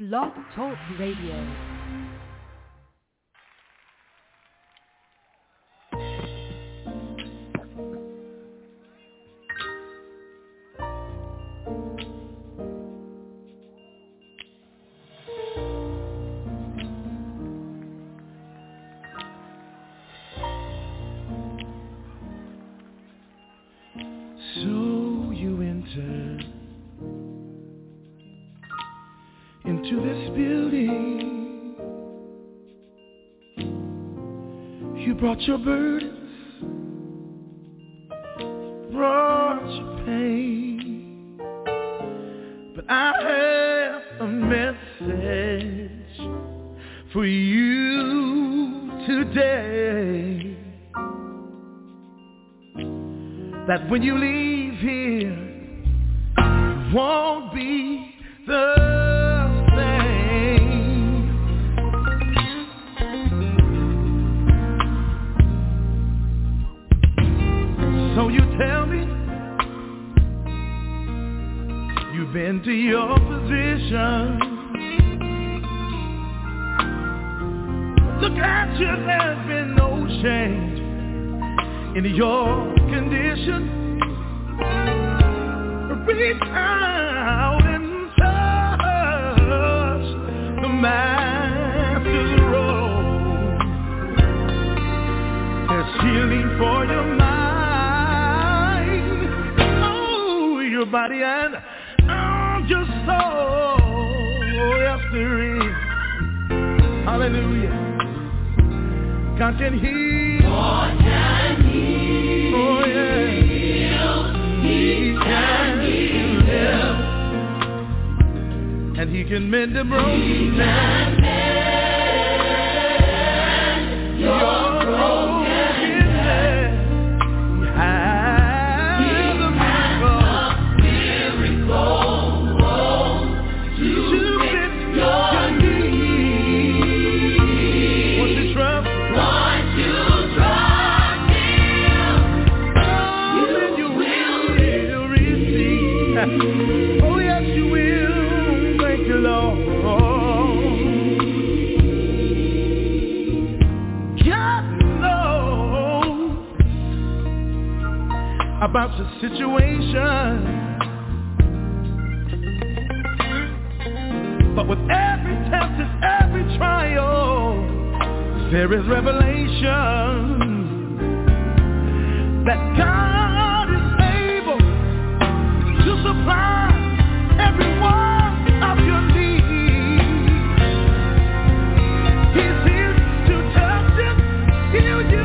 Blog Talk Radio. Into this building, you brought your burdens, brought your pain, but I have a message for you today, that when you leave here, you won't be the So you tell me you've been to your position. Look at you, there's been no change in your condition. Reach out and touch the Master's robe. There's healing for your mind, your body and your soul. Yes, there is. Hallelujah. God can heal. God can heal. Oh yeah. He can heal. And He can mend the broken. He can mend your brokenness. Oh yes you will, thank you Lord. God knows about your situation, but with every test and every trial, there is revelation that God is able to supply every one of your needs. He's here to touch and heal you.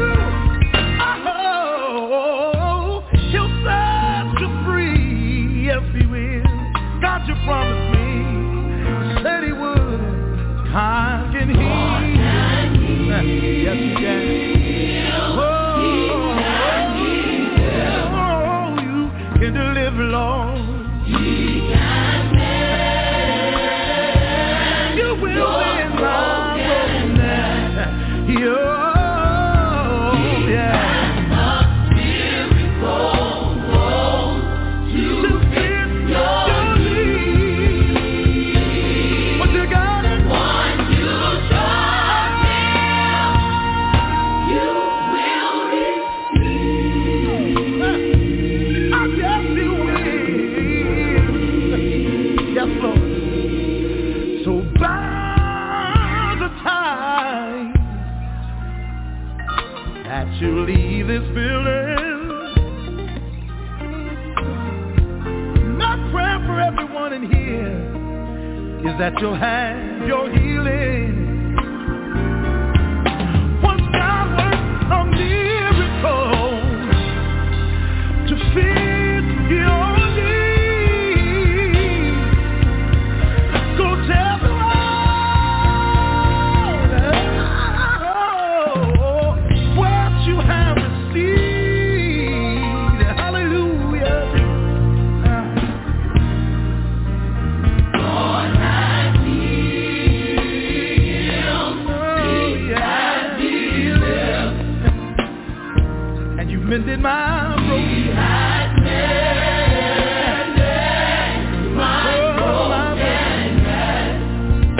Oh, He'll set you free. Yes, He will. God, you promised me. Said He would. God can heal. Yes, He can. Can deliver, Lord. He can mend. You will mend my brokenness. What you got? Once you trust Him, you will receive. Yes, He will. Yes, Lord. So by the time that you leave this building, my prayer for everyone in here is that you'll have your healing. Once God works a miracle to fit your needs, go tell the world what you have received. Hallelujah. God has healed. He has healed. And you mended my broken. He has mended my brokenness.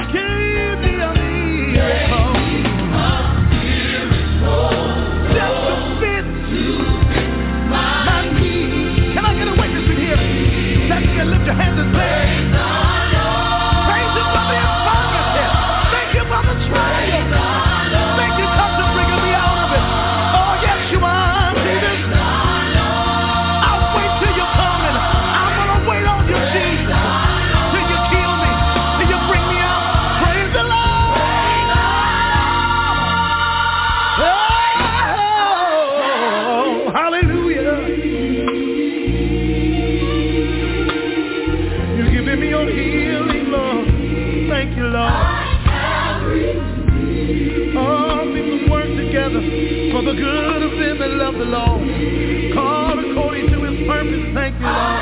for the good of them that love the Lord, called according to his purpose. Thank you, Lord.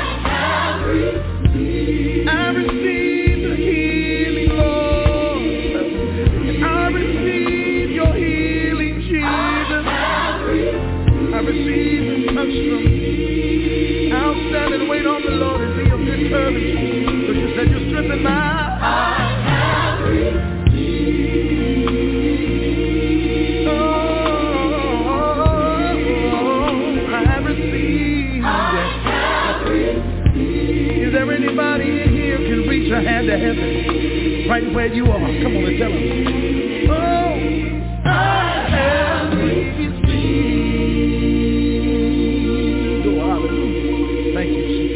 I receive the healing, Lord. I receive your healing, Jesus. I receive and touch them. I'll stand and wait on the Lord and be of good courage, because you said you strengthen my heart. Is there anybody in here can reach a hand to heaven right where you are? Come on and tell them. Oh, I have received. Oh, hallelujah. Thank you, Jesus.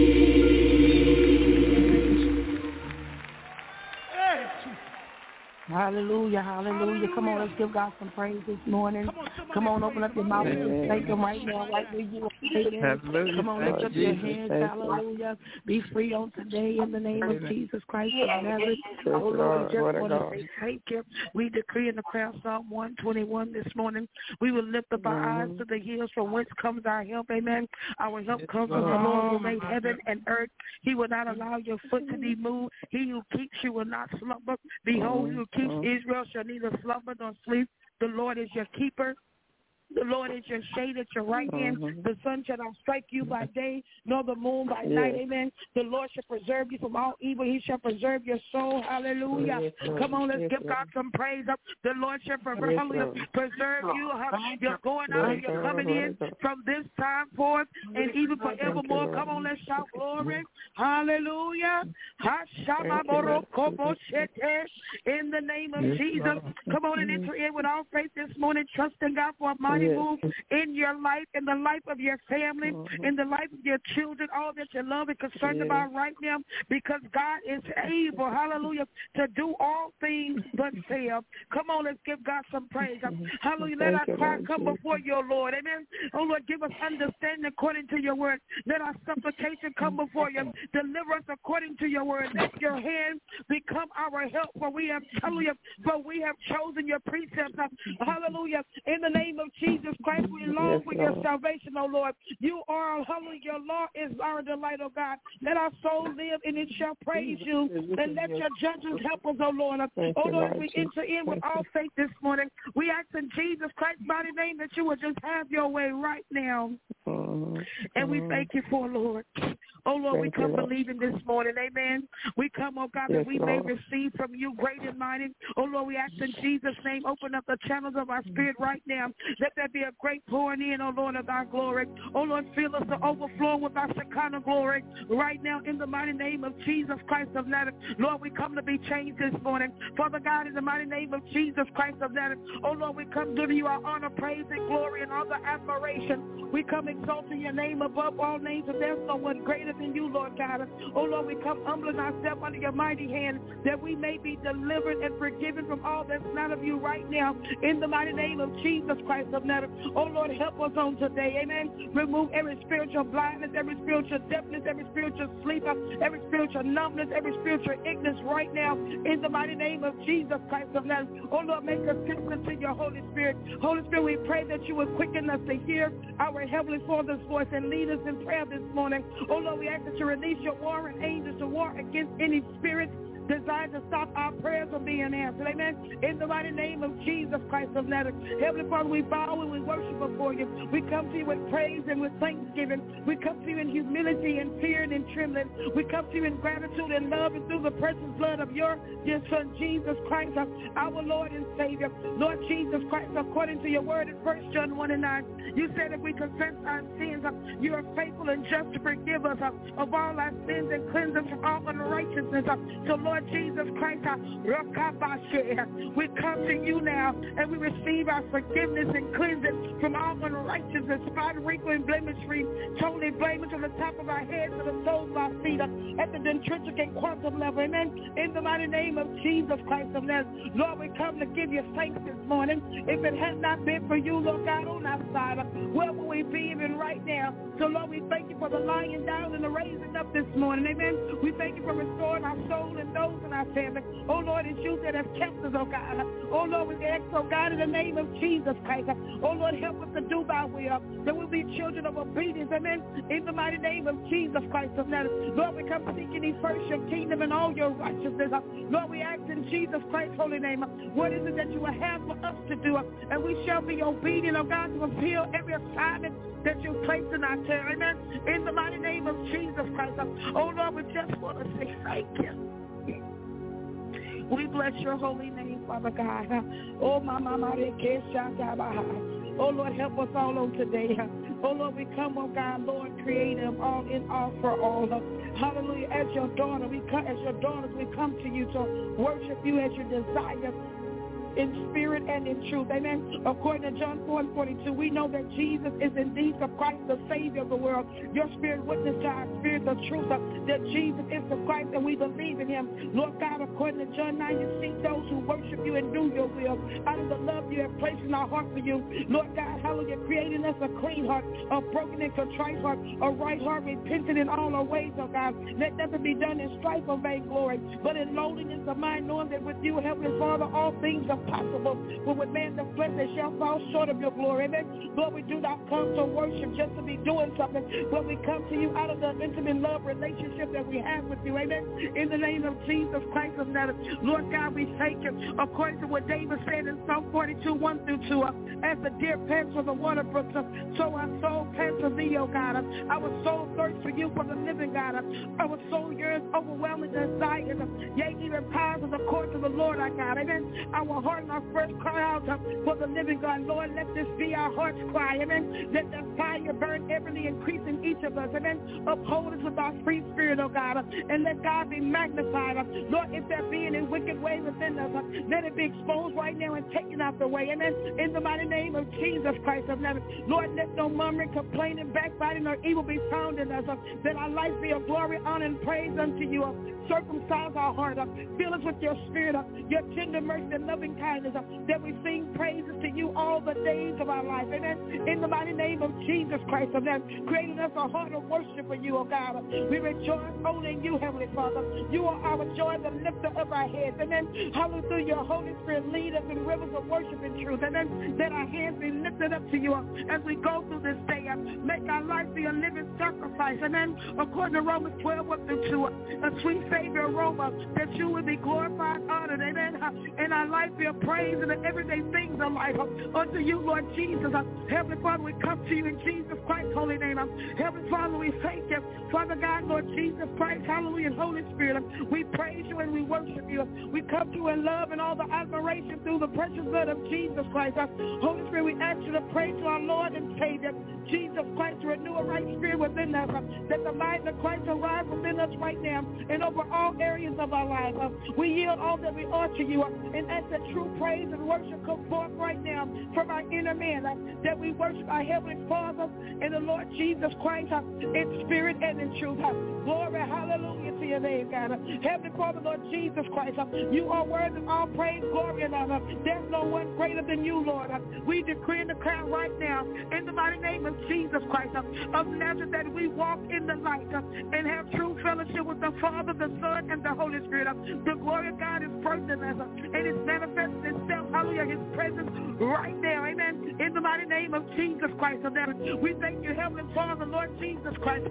Hallelujah, hallelujah. Come on, let's give God some praise this morning. Come on, open up your mouth and thank him right now, right where you are. Come on, lift up your hands. Hallelujah. Be free on today in the name of Jesus Christ of Nazareth. Oh, Lord, we just want to say thank you. We decree in the prayer Psalm 121 this morning. We will lift up our eyes to the hills from whence comes our help. Amen. Our help comes from the Lord who made heaven and earth. He will not allow your foot to be moved. He who keeps you will not slumber. Behold, he who keeps Israel shall neither slumber nor sleep. The Lord is your keeper. The Lord is your shade at your right hand. The sun shall not strike you by day, nor the moon by night. Amen. The Lord shall preserve you from all evil. He shall preserve your soul. Hallelujah. Come on, let's give God some praise. The Lord shall preserve you. You're going out and you're coming in from this time forth and even forevermore. Come on, let's shout glory. Hallelujah. In the name of Jesus. Come on and enter in with all faith this morning, trusting God for a mighty move in your life, in the life of your family, in the life of your children, all that you love and concerned about right now, because God is able, hallelujah, to do all things but fail. Come on, let's give God some praise. Hallelujah. Let our cry come before your Lord. Amen. Oh, Lord, give us understanding according to your word. Let our supplication come before you. Deliver us according to your word. Let your hand become our help, for we have, hallelujah, for we have chosen your precepts. Hallelujah. In the name of Jesus Christ, we long for your salvation, oh Lord. You are, hallelujah, your law is our delight, oh God. Let our soul live and it shall praise you. And let your judgments help us, oh Lord. Oh Lord, we enter in with all faith this morning. We ask in Jesus Christ's mighty name that you would just have your way right now. And we thank you for, Lord. Oh Lord, we come believing this morning, amen. We come, oh God, that we may receive from you great and mighty. Oh Lord, we ask in Jesus' name, open up the channels of our spirit right now. Let there be a great pouring in, oh Lord, of thy glory. Oh Lord, fill us to overflow with our Shekinah glory right now in the mighty name of Jesus Christ of Nazareth. Lord, we come to be changed this morning. Father God, in the mighty name of Jesus Christ of Nazareth. Oh Lord, we come giving you our honor, praise, and glory and all the admiration. We come exalting your name above all names, and there's no one greater than you, Lord God. Oh Lord, we come humbling ourselves under your mighty hand that we may be delivered and forgiven from all that's not of you right now in the mighty name of Jesus Christ of Nazareth. Oh Lord, help us on today, amen. Remove every spiritual blindness, every spiritual deafness, every spiritual sleep, every spiritual numbness, every spiritual ignorance right now in the mighty name of Jesus Christ of Nazareth. Oh Lord, make us sensitive to your Holy Spirit. Holy Spirit, we pray that you would quicken us to hear our Heavenly Father's voice and lead us in prayer this morning. Oh Lord, we ask that you release your warring angels to war against any spirits designed to stop our prayers from being answered. Amen. In the mighty name of Jesus Christ of Nazareth. Heavenly Father, we bow and we worship before you. We come to you with praise and with thanksgiving. We come to you in humility and fear and in trembling. We come to you in gratitude and love and through the precious blood of your dear Son, Jesus Christ, our Lord and Savior. Lord Jesus Christ, according to your word in 1 John 1:9, you said if we confess our sins, you are faithful and just to forgive us of all our sins and cleanse us from all unrighteousness. So Lord Jesus Christ, we come to you now and we receive our forgiveness and cleansing from all unrighteousness, spot, wrinkle, and blemish free, totally blameless from the top of our heads to the soles of our feet, at the dendritic and quantum level. Amen. In the mighty name of Jesus Christ of Nazareth, Lord, we come to give you thanks this morning. If it had not been for you, Lord God, on our side, where would we be even right now? So Lord, we thank you for the lying down and the raising up this morning. Amen. We thank you for restoring our soul and those in our family. Oh Lord, it's you that has cancers, oh God. Oh Lord, we ask, oh God, in the name of Jesus Christ. Oh Lord, help us to do thy will. That we'll be children of obedience. Amen. In the mighty name of Jesus Christ of Nazareth. Lord, we come seeking thee first your kingdom and all your righteousness. Lord, we ask in Jesus Christ's holy name, what is it that you will have for us to do? And we shall be obedient, oh God, to fulfill every assignment that you placed in our care. Amen. In the mighty name of Jesus Christ. Oh Lord, we just want to say thank you. We bless your holy name, Father God. Oh, oh Lord, help us all on today. Oh Lord, we come, oh God, Lord, creative, all in, all for all. Hallelujah. As your daughter, we come to you to worship you as your desire, in spirit and in truth. Amen. According to John 4:42, we know that Jesus is indeed the Christ, the Savior of the world. Your spirit witness to our spirit the truth that Jesus is the Christ, and we believe in him. Lord God, according to John 9, you seek those who worship you and do your will out of the love you have placed in our heart for you. Lord God, hallelujah, creating us a clean heart, a broken and contrite heart, a right heart, repentant in all our ways, oh God. Let nothing be done in strife or vainglory, but in lowliness of mind, knowing that with you, Heavenly Father, all things are possible. But with man the flesh, they shall fall short of your glory. Amen. Lord, we do not come to worship just to be doing something, but we come to you out of the intimate love relationship that we have with you. Amen. In the name of Jesus Christ of Nazareth. Lord God, we thank you. According to what David said in Psalm 42, 1-2, as the deer pants for the water brooks, so our soul pants for thee, O God. Our soul thirsts for you, for the living God. Our soul yearns overwhelming desires, yea, even powers of the courts of the Lord, our God. Amen. Our heart and our first cry out for the living God. Lord, let this be our heart's cry. Amen. Let the fire burn everly increase in each of us. Amen. Uphold us with our free spirit, oh God. And let God be magnified. Lord, if there be any wicked way within us, let it be exposed right now and taken out the way. Amen. In the mighty name of Jesus Christ of Nazareth. Lord, let no murmuring, complaining, backbiting, or evil be found in us. That our life be of glory, honor, and praise unto you. Circumcise our heart. Fill us with your spirit, your tender mercy and loving kindness, that we sing praises to you all the days of our life. Amen. In the mighty name of Jesus Christ of Nazareth, creating us a heart of worship for you, O God. We rejoice only in you, Heavenly Father. You are our joy, the lifter of our heads. Amen. Hallelujah. Your Holy Spirit lead us in rivers of worship and truth. Amen. That our hands be lifted up to you as we go through this day. Make our life be a living sacrifice. Amen. According to Romans 12, 1-2, a sweet Savior aroma, that you will be glorified, honored. Amen. And our life be a praise in the everyday things of life. Unto you, Lord Jesus. Heavenly Father, we come to you in Jesus Christ's holy name. Heavenly Father, we thank you. Father God, Lord Jesus Christ, hallelujah, and Holy Spirit, we praise you and we worship you. We come to you in love and all the admiration through the precious blood of Jesus Christ. Holy Spirit, we ask you to pray to our Lord and Savior, Jesus Christ, to renew a right spirit within us, that the mind of Christ arise within us right now and over all areas of our life. We yield all that we are to you and ask that true praise and worship come forth right now from our inner man, that we worship our Heavenly Father and the Lord Jesus Christ in spirit and in truth. Glory, hallelujah to your name, God. Heavenly Father, Lord Jesus Christ, you are worthy of all praise, glory, and honor. There's no one greater than you, Lord. We decree and declare right now, in the mighty name of Jesus Christ of Nazareth, that we walk in the light and have true fellowship with the Father, the Son, and the Holy Spirit. The glory of God is present in us, and it's manifested itself, hallelujah, his presence right now, amen, in the mighty name of Jesus Christ of Nazareth. We thank you, Heavenly Father, Lord Jesus Christ.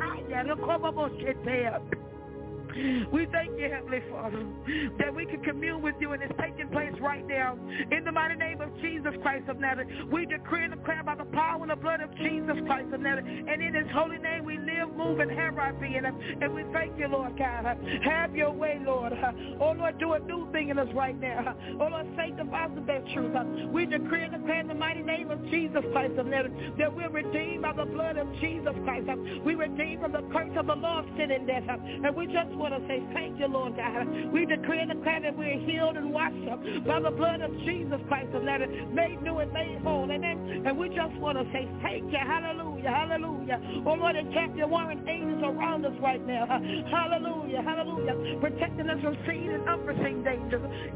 We thank you, Heavenly Father, that we can commune with you, and it's taking place right now. In the mighty name of Jesus Christ of Nazareth, we decree and declare by the power and the blood of Jesus Christ of Nazareth, and in his holy name we live, move, and have our being. And we thank you, Lord God. Have your way, Lord. Oh, Lord, do a new thing in us right now. Oh, Lord, sanctify us with that truth. We decree and declare in the mighty name of Jesus Christ of Nazareth that we're redeemed by the blood of Jesus Christ. We redeemed from the curse of the law of sin and death. And we just want to say thank you, Lord God. We decree and declare that we're healed and washed up by the blood of Jesus Christ of Nazareth, made new and made whole. Amen. And we just want to say thank you. Hallelujah. Hallelujah. Oh, Lord, encamp your warring angels around us right now. Hallelujah. Hallelujah. Protecting us from seen and unforeseen dangers. In the mighty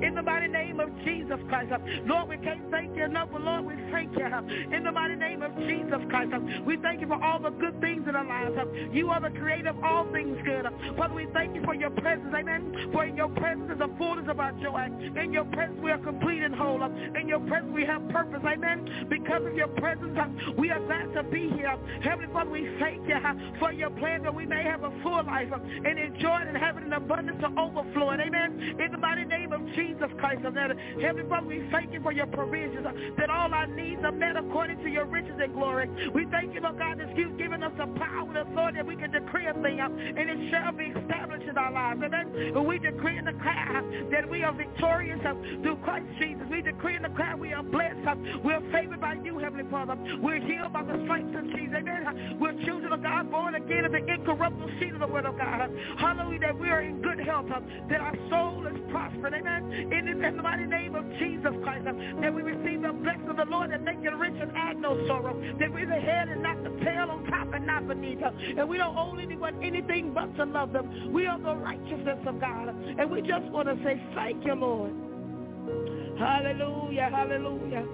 mighty name of Jesus Christ. Lord, we can't thank you enough, but Lord, we thank you in the mighty name of Jesus Christ. We thank you for all the good things in our lives. You are the creator of all things good. Father, we thank you for your presence, amen. For in your presence is the fullness of our joy. In your presence we are complete and whole. In your presence we have purpose, amen. Because of your presence, we are glad to be here. Heavenly Father, we thank you for your plan that we may have a full life and enjoy it and have it in abundance to overflow it, amen. In the mighty name of Jesus Christ of Nazareth. Heavenly Father, we thank you for your provisions, that all our needs are met according to your riches and glory. We thank you, Lord God, that you've given us the power and authority that we can decree a thing, and it shall be established in our lives, amen. We decree and declare that we are victorious through Christ Jesus. We decree and declare we are blessed. We're favored by you, Heavenly Father. We're healed by the stripes of Jesus, amen. We're children of God, born again of the incorruptible seed of the word of God. Hallelujah, that we are in good health, that our soul is prospered, amen. In the mighty name of Jesus Christ, that we receive the blessing of the Lord that make it rich and add no sorrow, that we're the head and not the tail, on top and not beneath, and we don't owe anyone anything but to love them. We are the righteousness of God, and we just want to say thank you, Lord. Hallelujah, hallelujah.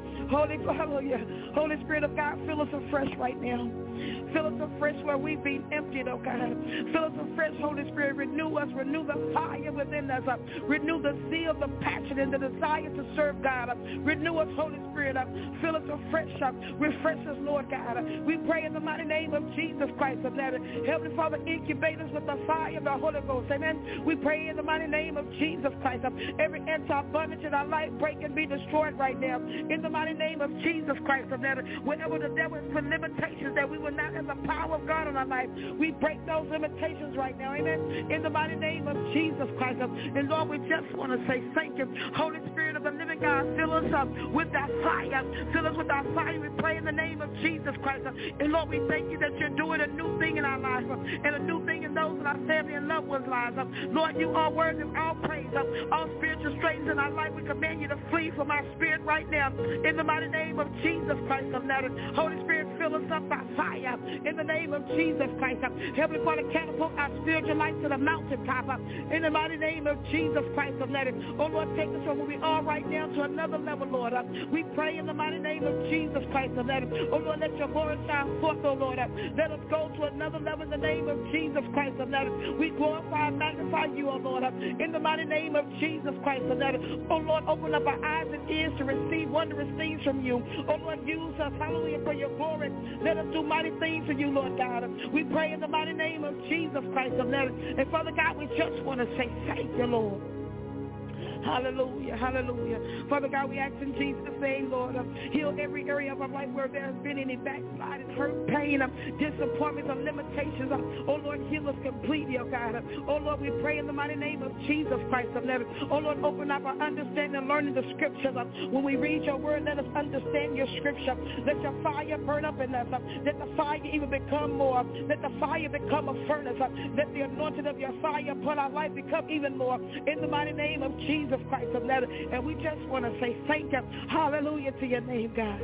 Holy Spirit of God, fill us afresh right now. Fill us afresh where we've been emptied, oh God. Fill us afresh, Holy Spirit. Renew us. Renew the fire within us. Renew the zeal, the passion, and the desire to serve God. Renew us, Holy Spirit. Fill us afresh. Refresh us, Lord God. We pray in the mighty name of Jesus Christ of Nazareth. Heavenly Father, incubate us with the fire of the Holy Ghost. Amen. We pray in the mighty name of Jesus Christ. Every anti-abundance in our life break and be destroyed right now. In the mighty name of Jesus Christ of Nazareth. Whenever the devil has put limitations that we will not have the power of God in our life, we break those limitations right now. Amen. In the mighty name of Jesus Christ. And Lord, we just want to say thank you. Holy Spirit of the living God, fill us up with that fire. Fill us with our fire. We pray in the name of Jesus Christ. And Lord, we thank you that you're doing a new thing in our lives and a new thing in those in our family and loved ones' lives. Lord, you are worthy of all praise. All spiritual strains in our life, we command you to flee from our spirit right now. In the mighty name of Jesus Christ of Nazareth. Holy Spirit, fill us up by fire. In the name of Jesus Christ. Heavenly Father, catapult our spiritual life to the mountaintop. In the mighty name of Jesus Christ of Nazareth. Oh Lord, take us from where we are right now to another level, Lord. We pray in the mighty name of Jesus Christ of Nazareth. Oh Lord, let your glory shine forth, oh Lord. Let us go to another level in the name of Jesus Christ of Nazareth. We glorify and magnify you, oh Lord. In the mighty name of Jesus Christ of Nazareth. Oh Lord, open up our eyes and ears to receive wondrous things from you. Oh Lord, use us, hallelujah, for your glory. Let us do mighty things for you, Lord God. We pray in the mighty name of Jesus Christ of Nazareth. And Father God, we just want to say thank you, Lord. Hallelujah, hallelujah. Father God, we ask in Jesus' name, Lord, heal every area of our life where there has been any backsliding, hurt, pain, disappointments, or limitations. Oh, Lord, heal us completely, oh God. Oh, Lord, we pray in the mighty name of Jesus Christ of Nazareth. Oh, Lord, open up our understanding and learning the scriptures. When we read your word, let us understand your scripture. Let your fire burn up in us. Let the fire even become more. Let the fire become a furnace. Let the anointing of your fire upon our life become even more. In the mighty name of Jesus Christ of Nazareth. And we just want to say thank you. Hallelujah to your name, God.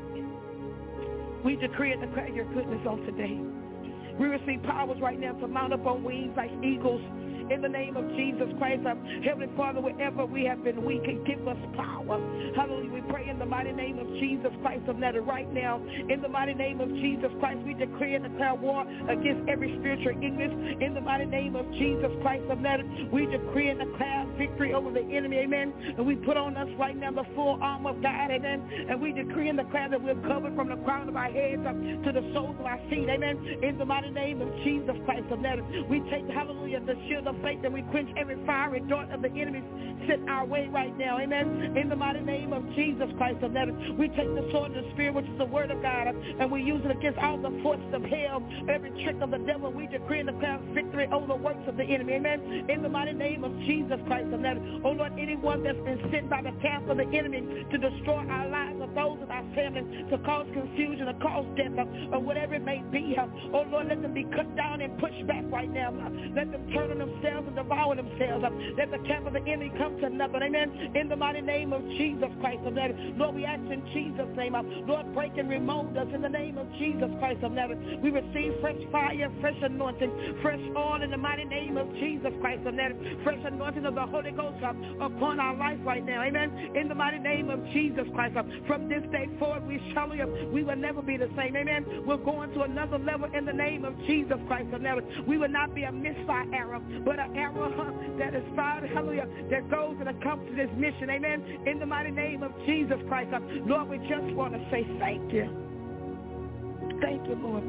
We decree and declare your goodness on today. We receive powers right now to mount up on wings like eagles. In the name of Jesus Christ, Heavenly Father, wherever we have been weak, give us power. Hallelujah. We pray in the mighty name of Jesus Christ of Nazareth right now. In the mighty name of Jesus Christ, we decree and declare war against every spiritual ignorance. In the mighty name of Jesus Christ of Nazareth, we decree and declare victory over the enemy. Amen. And we put on us right now the full armor of God. Amen. And we decree and declare that we're covered from the crown of our heads up to the soles of our feet. Amen. In the mighty name of Jesus Christ of Nazareth, we take, hallelujah, the shield of faith, and we quench every fiery dart of the enemy sent our way right now. Amen. In the mighty name of Jesus Christ of Nazareth, we take the sword of the Spirit, which is the word of God, and we use it against all the forces of hell, every trick of the devil. We decree and declare victory over the works of the enemy. Amen. In the mighty name of Jesus Christ of Nazareth. Oh Lord, anyone that's been sent by the camp of the enemy to destroy our lives or those of our family, to cause confusion or cause death or whatever it may be. Oh Lord, let them be cut down and pushed back right now. Let them turn on themselves and devour themselves. Let the camp of the enemy come come to nothing. Amen. In the mighty name of Jesus Christ of Nazareth. Lord, we ask in Jesus' name. Lord, break and remove us in the name of Jesus Christ of Nazareth. We receive fresh fire, fresh anointing, fresh oil in the mighty name of Jesus Christ of Nazareth. Fresh anointing of the Holy Ghost upon our life right now. Amen. In the mighty name of Jesus Christ. From this day forward, we will never be the same. Amen. We're going to another level in the name of Jesus Christ of Nazareth. We will not be a misfire arrow, but an arrow that is fired, hallelujah, that goes and accomplishes this mission. Amen. In the mighty name of Jesus Christ. Lord, we just want to say thank you. Thank you, Lord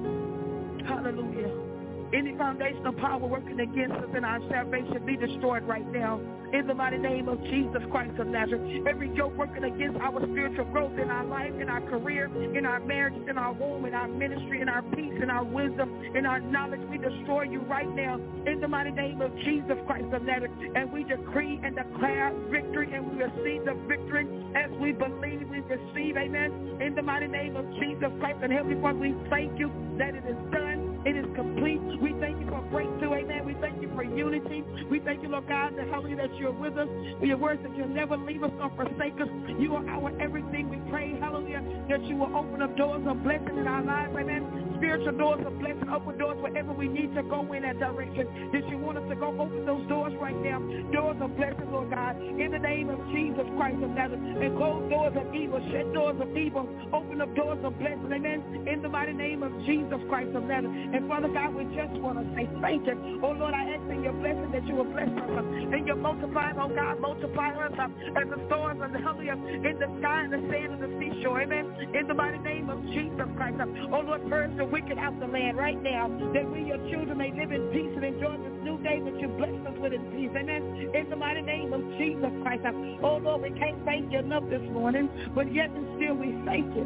God. Hallelujah. Any foundational power working against us in our salvation be destroyed right now. In the mighty name of Jesus Christ of Nazareth. Every yoke working against our spiritual growth in our life, in our career, in our marriage, in our home, in our ministry, in our peace, in our wisdom, in our knowledge, we destroy you right now. In the mighty name of Jesus Christ of Nazareth. And we decree and declare victory, and we receive the victory as we believe we receive. Amen. In the mighty name of Jesus Christ. And Heavenly Father, we thank you that it is done. It is complete. We thank you for breakthrough. Amen. We thank you for unity. We thank you, Lord God, that hallelujah, that you're with us. Your words that you'll never leave us nor forsake us. You are our everything. We pray, hallelujah, that you will open up doors of blessing in our lives. Amen. Spiritual doors of blessing. Open doors wherever we need to go in that direction. That you want us to go open those doors right now. Doors of blessing, Lord God. In the name of Jesus Christ of Nazareth. And close doors of evil. Shut doors of evil. Open up doors of blessing. Amen. In the mighty name of Jesus Christ of Nazareth. And Father God, we just want to say thank you. Oh Lord, I ask in your blessing that you will bless us. And you multiply, oh God, multiply us as the stars and hallelujah in the sky and the sand and the seashore. Amen. In the mighty name of Jesus Christ. Oh Lord, purge the wicked out the land right now, that we, your children, may live in peace and enjoy this new day that you blessed us with in peace. Amen. In the mighty name of Jesus Christ. Oh Lord, we can't thank you enough this morning, but yet and still we thank you.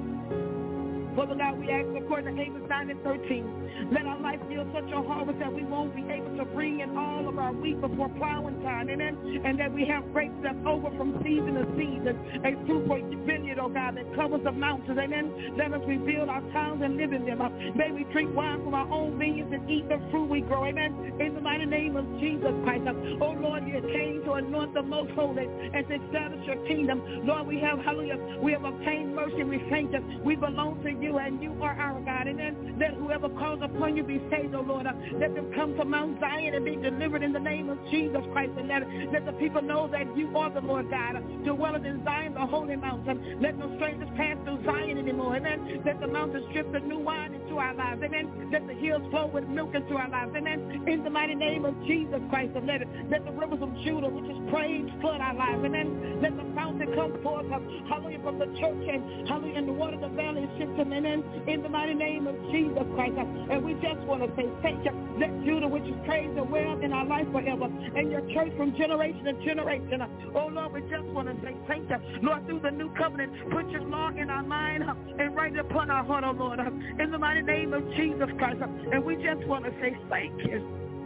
Father God, we ask according to Amos 9 and 13, let our life yield such a harvest that we won't be able to bring in all of our wheat before plowing time, amen, and that we have grapes left over from season to season, a fruitful vineyard, oh God, that covers the mountains, amen. Let us rebuild our towns and live in them. May we drink wine from our own vineyards and eat the fruit we grow, amen, in the mighty name of Jesus Christ. Oh Lord, you came to anoint the most holy and to establish your kingdom. Lord, we have, hallelujah, we have obtained mercy, we thank you. We belong to you, and you are our God. Amen. Let whoever calls upon you be saved, oh Lord. Let them come to Mount Zion and be delivered in the name of Jesus Christ. And let the people know that you are the Lord God. Dwelleth in Zion, the holy mountain. Let no strangers pass through Zion anymore. Amen. Let the mountains drip the new wine into our lives. Amen. Let the hills flow with milk into our lives. Amen. In the mighty name of Jesus Christ. And let the rivers of Judah, which is praise, flood our lives. Amen. Let the fountain come forth, hallelujah, from the church, and hallelujah, in the water of the valley is shifting. Amen. In the mighty name of Jesus Christ. And we just want to say thank you. Let Judah, which is praised and well in our life forever, and your church from generation to generation. Oh Lord, we just want to say thank you. Lord, through the new covenant, put your law in our mind and write it upon our heart, oh Lord, in the mighty name of Jesus Christ. And we just want to say thank you.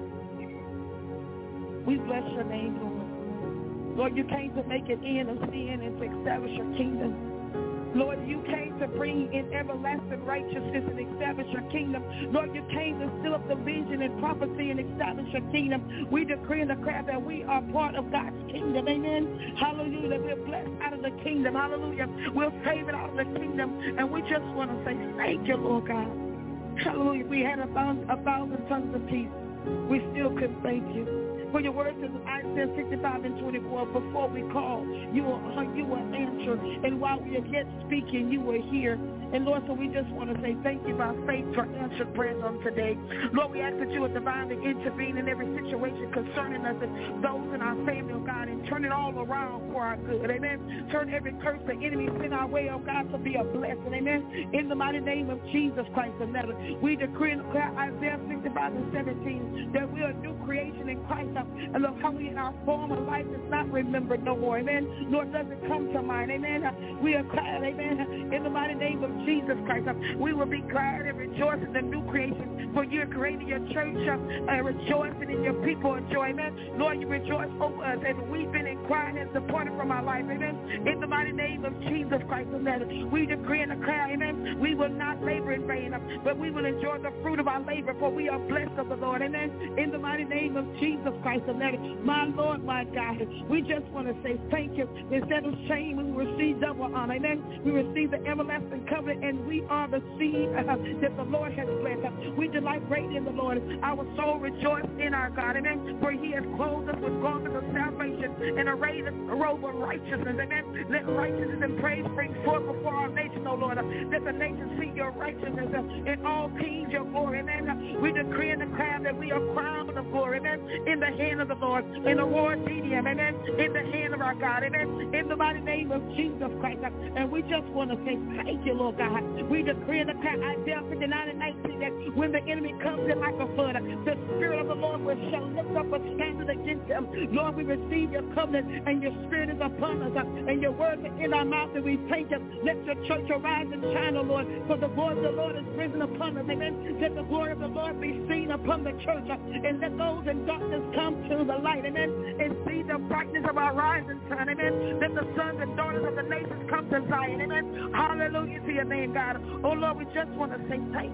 We bless your name, Lord. Lord, you came to make an end of sin and to establish your kingdom. Lord, you came to bring in everlasting righteousness and establish your kingdom. Lord, you came to seal up the vision and prophecy and establish your kingdom. We decree and declare that we are part of God's kingdom. Amen. Hallelujah. That we're blessed out of the kingdom. Hallelujah. We're favored out of the kingdom. And we just want to say thank you, Lord God. Hallelujah. We had a thousand tongues of peace. We still couldn't thank you. For your word says in Isaiah 65 and 24, before we call, you will answer. And while we are yet speaking, you will hear. And Lord, so we just want to say thank you by faith for answered prayers on today. Lord, we ask that you would divinely intervene in every situation concerning us and those in our family, oh God, and turn it all around for our good. Amen. Turn every curse the enemy sent our way, oh God, to be a blessing. Amen. In the mighty name of Jesus Christ of Nazareth, we decree and declare Isaiah 65 and 17 that we are a new creation in Christ. And Lord, how we in our former life is not remembered no more. Amen. Lord, doesn't come to mind. Amen. We are glad. Amen. In the mighty name of Jesus Christ, we will be glad and rejoice in the new creation. For you're creating your church and rejoicing in your people and joy. Amen. Lord, you rejoice over us and weeping and cry has departed from our life, amen. In the mighty name of Jesus Christ of Nazareth, we decree and declare, amen, we will not labor in vain, but we will enjoy the fruit of our labor, for we are blessed of the Lord, amen. In the mighty name of Jesus Christ of Nazareth, my Lord, my God, we just want to say thank you. Instead of shame, we will receive double honor, amen. We receive the everlasting covenant, and we are the seed that the Lord has blessed. We delight greatly in the Lord. Our soul rejoices in our God, amen. For he has clothed us with garments of salvation and arrayed us a robe of righteousness, amen. Let righteousness and praise spring forth before our nation, O Lord. Let the nations see your righteousness and all kings your glory, amen. We decree and declare that we are crowned of glory, amen, in the hand of the Lord, in the Lord medium, amen, in the hand of our God, amen, in the mighty name of Jesus Christ. And we just want to say thank you, Lord God. We decree and declare Isaiah 59:19 that when the enemy comes in like a flood, the Spirit of the Lord shall lift up a standard against them. Lord, we receive your covenant, and your Spirit is upon us, and your words are in our mouth, and we thank you. Let your church arise and shine, O Lord, for the glory of the Lord is risen upon us, amen. Let the glory of the Lord be seen upon the church, and let those in darkness come to the light, amen, and see the brightness of our rising sun, amen. Let the sons and daughters of the nations come to Zion, amen. Hallelujah to your name, God. Oh, Lord, we just want to say thank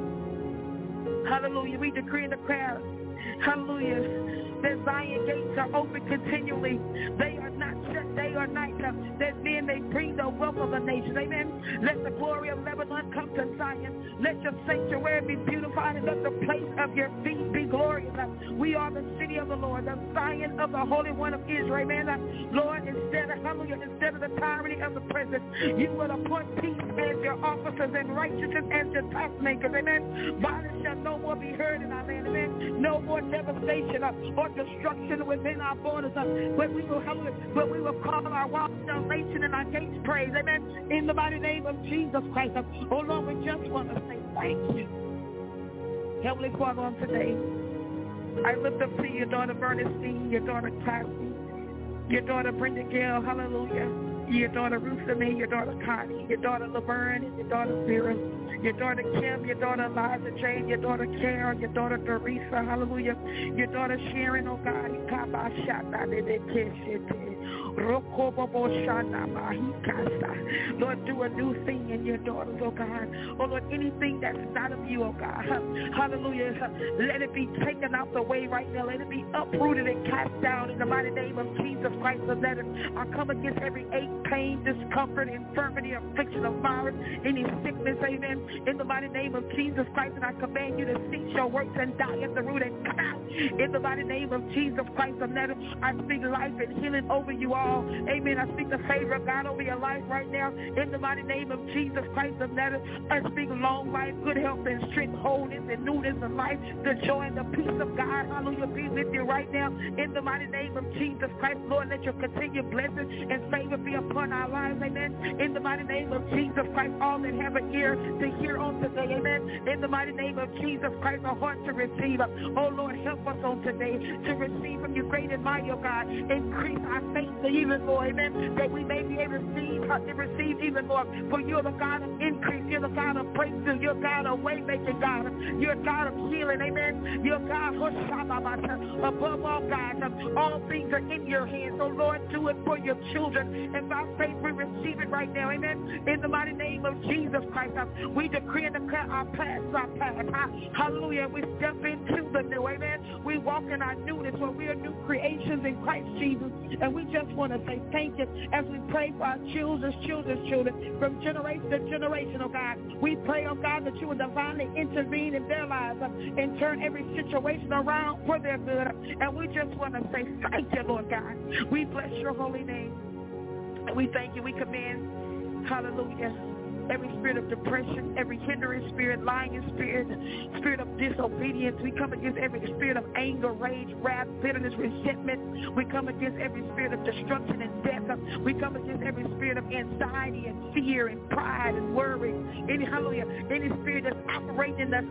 you. Hallelujah. We decree and declare, hallelujah, that Zion gates are open continually. They are not shut day or night. That then they bring the wealth of the nation. Amen. Let the glory of Lebanon come to Zion. Let your sanctuary be beautified, and let the place of your feet be glorious. We are the city of the Lord, the Zion of the Holy One of Israel. Amen. Lord, instead of the tyranny of the present, you will appoint peace as your officers and righteousness as your taskmakers. Amen. Violence shall no more be heard in our land. Amen. No more devastation or destruction within our borders. But we will call our walls salvation and our gates praise. Amen. In the mighty name of Jesus Christ. Oh Lord, we just want to say thank you. Heavenly Father, on today, I lift up to you your daughter Bernstein, your daughter Cassie, your daughter Brenda Gale, hallelujah, your daughter Ruthanie, your daughter Connie, your daughter Laverne, and your daughter Vera, your daughter Kim, your daughter Eliza Jane, your daughter Karen, your daughter Teresa, hallelujah, your daughter Sharon, oh God, Lord, do a new thing in your daughters, oh God. Oh Lord, anything that's not of you, oh God, hallelujah, let it be taken out the way right now. Let it be uprooted and cast down in the mighty name of Jesus Christ of Nazareth. I come against every ache, pain, discomfort, infirmity, affliction of virus, any sickness, amen, in the mighty name of Jesus Christ. And I command you to cease your works and die at the root and come out in the mighty name of Jesus Christ of Nazareth. I speak life and healing over you all. Amen. I speak the favor of God over your life right now in the mighty name of Jesus Christ of Nazareth. I speak long life, good health and strength, wholeness and newness of life, the joy and the peace of God, hallelujah, be with you right now in the mighty name of Jesus Christ. Lord, let your continued blessing and favor be upon our lives, amen, in the mighty name of Jesus Christ. All that have an ear to hear on today, amen, in the mighty name of Jesus Christ, a heart to receive. Oh Lord, help us on today to receive from you great and mighty, oh God. Increase our faith even more, amen, that we may be able to receive even more. For you're the God of increase, you're the God of breakthrough, you're God of way-making God, you're God of healing, amen, you're God above all God. All things are in your hands, so Lord, do it for your children, and by faith we receive it right now, amen, in the mighty name of Jesus Christ. We decree and declare our paths, hallelujah, we step into the new, amen, we walk in our newness, where we are new creations in Christ Jesus, and we just want to say thank you as we pray for our children's children from generation to generation, oh God. We pray, oh God, that you will divinely intervene in their lives and turn every situation around for their good. And we just want to say thank you, Lord God. We bless your holy name. And we thank you. We command, hallelujah, every spirit of depression, every hindering spirit, lying spirit, spirit of disobedience. We come against every spirit of anger, rage, wrath, bitterness, resentment. We come against every spirit of destruction and death. We come against every spirit of anxiety and fear and pride and worry. Any spirit that's operating that's outside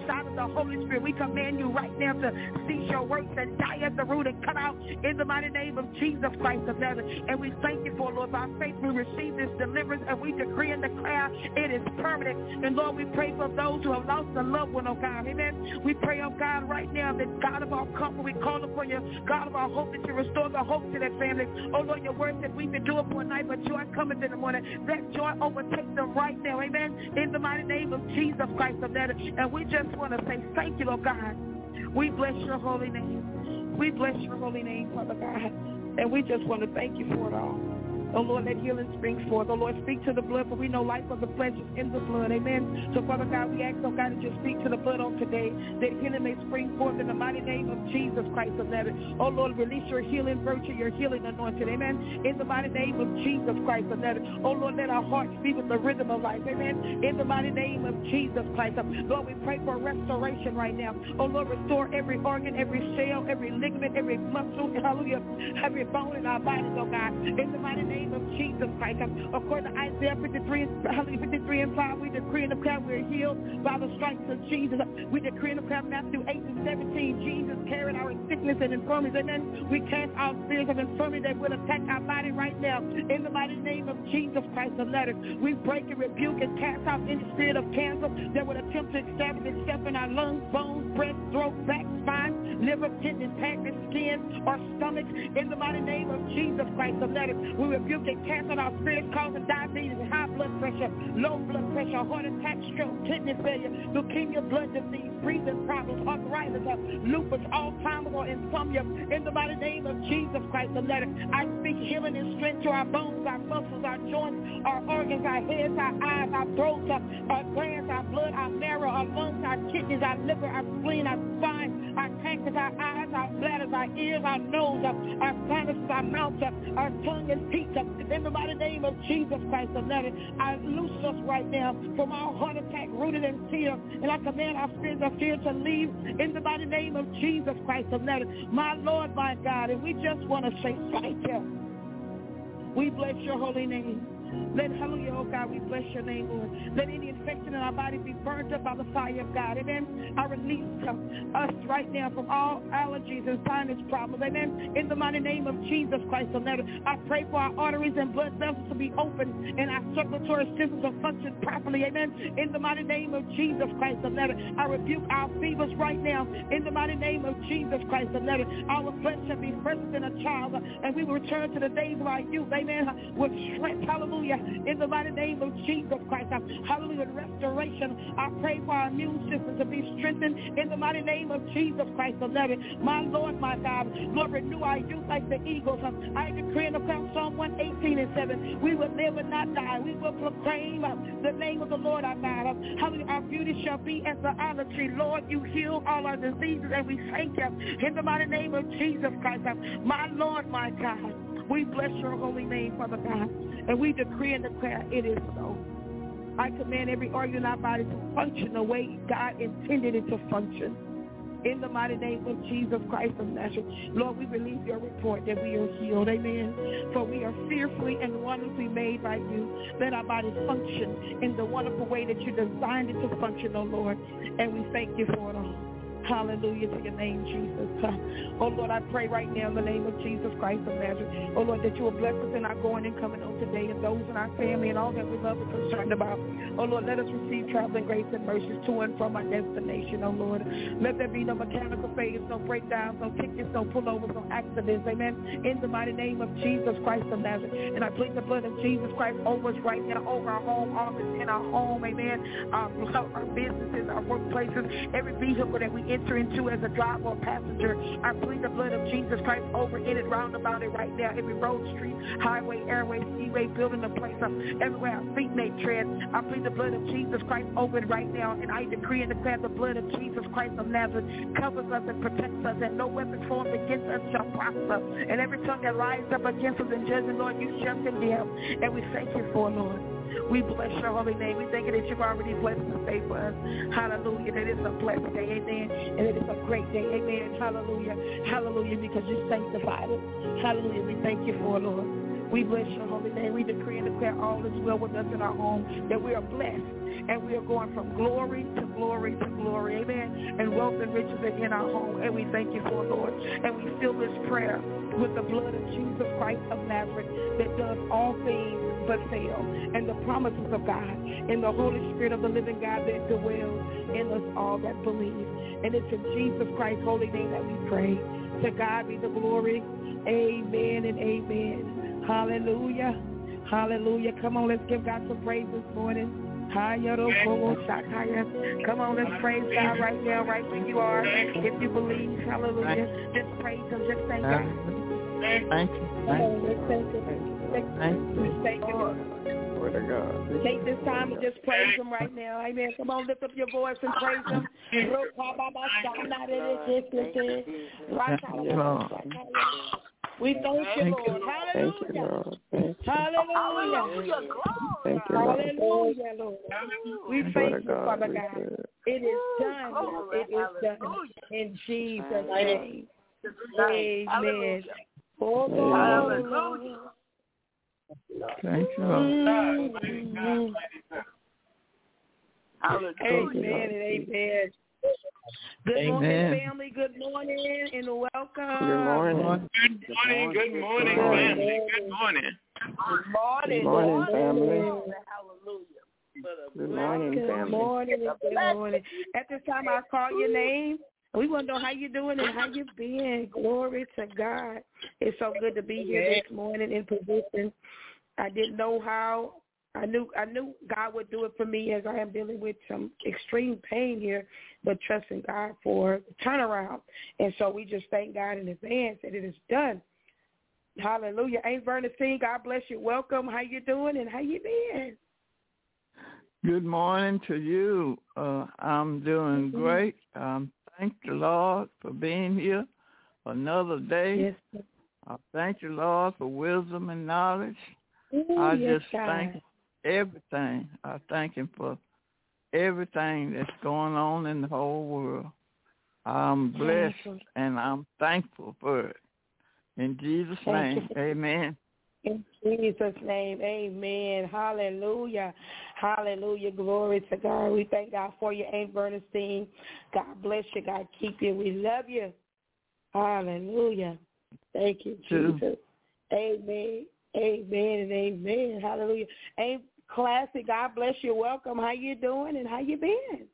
inside of the Holy Spirit. We command you right now to cease your works and die at the root and cut out in the mighty name of Jesus Christ of Nazareth. And we thank you for, Lord, by faith we receive this deliverance, and we decree and declare it is permanent. And Lord, we pray for those who have lost a loved one, oh God. Amen. We pray, oh God, right now that God of our comfort, we call upon you, God of our hope, that you restore the hope to their family. Oh Lord, your word said we can do it for a night, but joy cometh in the morning. That joy overtakes them right now. Amen. In the mighty name of Jesus Christ of Nazareth. And we just want to say thank you, Lord God. We bless your holy name. We bless your holy name, Father God. And we just want to thank you for it all. Oh, Lord, let healing spring forth. Oh, Lord, speak to the blood, for we know life of the flesh is in the blood. Amen. So, Father God, we ask, oh God, that you speak to the blood on today, that healing may spring forth in the mighty name of Jesus Christ of Nazareth. Oh, Lord, release your healing virtue, your healing anointing. Amen. In the mighty name of Jesus Christ of Nazareth. Oh, Lord, let our hearts beat with the rhythm of life. Amen. In the mighty name of Jesus Christ. Lord, we pray for restoration right now. Oh, Lord, restore every organ, every cell, every ligament, every muscle, hallelujah, every bone in our bodies, oh God. In the mighty name of Jesus Christ. According to Isaiah 53 and 5, we decree and declare we're healed by the stripes of Jesus. We decree and declare Matthew 8 and 17, Jesus carried our sickness and infirmities. Amen. We cast out spirits of infirmity that will attack our body right now. In the mighty name of Jesus Christ of Nazareth, we break and rebuke and cast out any spirit of cancer that would attempt to establish itself in our lungs, bones, breast, throat, back, spine, liver, kidneys, pancreas, skin, or stomach. In the mighty name of Jesus Christ of Nazareth, we rebuke and cast out our spirits causing diabetes, high blood pressure, low blood pressure, heart attack, stroke, kidney failure, leukemia, blood disease, breathing problems, arthritis, lupus, Alzheimer's, or insomnia. In the mighty name of Jesus Christ of Nazareth, I speak healing and strength to our bones, our muscles, our joints, our organs, our heads, our eyes, our throats, our glands, our blood, our marrow, our lungs, our kidneys, our liver, our spleen, our spine, our pancreas, our eyes, our bladders, our ears, our nose, our sinuses, our mouth, our tongue and teeth. In the mighty name of Jesus Christ of Nazareth, I loose us right now from our heart attack rooted in fear, and I command our spirits of fear to leave in the mighty name of Jesus Christ of Nazareth, my Lord, my God. And we just want to say thank you. We bless your holy name. Let, hallelujah, oh God, we bless your name, Lord. Let any infection in our body be burnt up by the fire of God. Amen. I release us right now from all allergies and sinus problems. Amen. In the mighty name of Jesus Christ of Nazareth, I pray for our arteries and blood vessels to be open and our circulatory systems to function properly. Amen. In the mighty name of Jesus Christ of Nazareth, I rebuke our fevers right now. In the mighty name of Jesus Christ of Nazareth, our flesh shall be fresh than a child, and we will return to the days of our youth. Amen. With strength. Hallelujah. In the mighty name of Jesus Christ. Hallelujah. Restoration. I pray for our immune system to be strengthened in the mighty name of Jesus Christ of Nazareth. My Lord, my God. Lord, renew our youth like the eagles. I decree and declare Psalm 118 and 7. We will live and not die. We will proclaim the name of the Lord our God. Hallelujah. Our beauty shall be as the olive tree. Lord, you heal all our diseases, and we thank you in the mighty name of Jesus Christ. My Lord, my God. We bless your holy name, Father God, and we decree and declare it is so. I command every organ in our body to function the way God intended it to function. In the mighty name of Jesus Christ of Nazareth, Lord, we release your report that we are healed. Amen. For we are fearfully and wonderfully made by you. Let our bodies function in the wonderful way that you designed it to function, oh Lord, and we thank you for it all. Hallelujah to your name, Jesus. Oh, Lord, I pray right now in the name of Jesus Christ of Nazareth. Oh, Lord, that you will bless us in our going and coming on today, and those in our family and all that we love and concerned about. Oh, Lord, let us receive traveling grace and mercies to and from our destination, oh, Lord. Let there be no mechanical failures, no breakdowns, no tickets, no pullovers, no accidents. Amen. In the mighty name of Jesus Christ of Nazareth. And I plead the blood of Jesus Christ over us right now, over our home office, in our home, amen, our businesses, our workplaces, every vehicle that we enter into as a driver or passenger. I plead the blood of Jesus Christ over in it, round about it right now. Every road, street, highway, airway, seaway, building a place up, everywhere our feet may tread. I plead the blood of Jesus Christ over it right now, and I decree and declare the blood of Jesus Christ of Nazareth covers us and protects us, and no weapon formed against us shall prosper. And every tongue that rises up against us in judgment, Lord, you shall condemn. And we thank you for it, Lord. We bless your holy name. We thank you that you've already blessed this day for us. Hallelujah. That it's a blessed day. Amen. And it is a great day. Amen. Hallelujah. Hallelujah, because you sanctified it. Hallelujah. We thank you for it, Lord. We bless your holy name. We decree and declare all is well with us in our home, that we are blessed, and we are going from glory to glory to glory. Amen. And wealth and riches are in our home, and we thank you for it, Lord. And we seal this prayer with the blood of Jesus Christ of Nazareth that does all things but fail, and the promises of God, and the Holy Spirit of the living God that dwells in us all that believe. And it's in Jesus Christ's holy name that we pray. To God be the glory. Amen and amen. Hallelujah. Hallelujah. Come on, let's give God some praise this morning. Come on, let's praise God right now, right where you are. If you believe, hallelujah, just praise Him, just thank God. Thank you. Thank you. Take this time and just praise Him right now. Amen. Come on, lift up your voice and praise Him. We thank you, Lord. Hallelujah. Hallelujah. Hallelujah, Lord. We thank you, Father God. It is done. It is done. In Jesus' name. Amen. Oh, hallelujah. Thank you, Lord. Amen and amen. Good morning, family. Good morning and welcome. Good morning. Good morning, family. Good morning. Good morning, family. Hallelujah. Good morning, family. Good morning. At this time, I call your name. We want to know how you doing and how you been. Glory to God. It's so good to be here this morning in position. I didn't know how. I knew God would do it for me as I am dealing with some extreme pain here, but trusting God for the turnaround. And so we just thank God in advance that it is done. Hallelujah. Aunt Bernstein, God bless you. Welcome. How you doing and how you been? Good morning to you. I'm doing great. Thank the Lord for being here another day. Yes. I thank the Lord for wisdom and knowledge. Ooh, I yes, just God. thank everything. I thank Him for everything that's going on in the whole world. I'm blessed and I'm thankful for it. In Jesus' name, amen. In Jesus' name, amen. Hallelujah. Hallelujah. Glory to God. We thank God for you, Aunt Bernstein. God bless you. God keep you. We love you. Hallelujah. Thank you, Jesus. Amen. Amen and amen. Hallelujah. Aunt Classy, God bless you. Welcome. How you doing and how you been?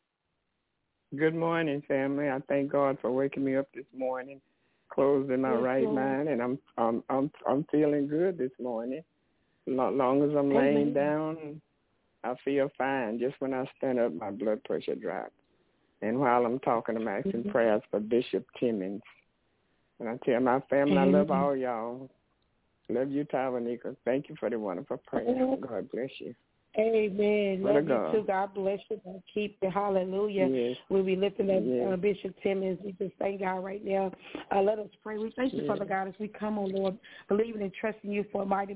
Good morning, family. I thank God for waking me up this morning, closed in my right mind, and I'm feeling good this morning. As long as I'm laying down, I feel fine. Just when I stand up, my blood pressure drops. And while I'm talking, I'm asking prayers for Bishop Timmons. And I tell my family, I love all y'all. Love you, Tavanika. Thank you for the wonderful prayer. God bless you. Amen. Love you too. God bless you. God keep you. Hallelujah. Yes. We'll be lifting up Bishop Timmons. We just thank God right now. Let us pray. We thank you, Father God, as we come, oh Lord, believing and trusting you for a mighty.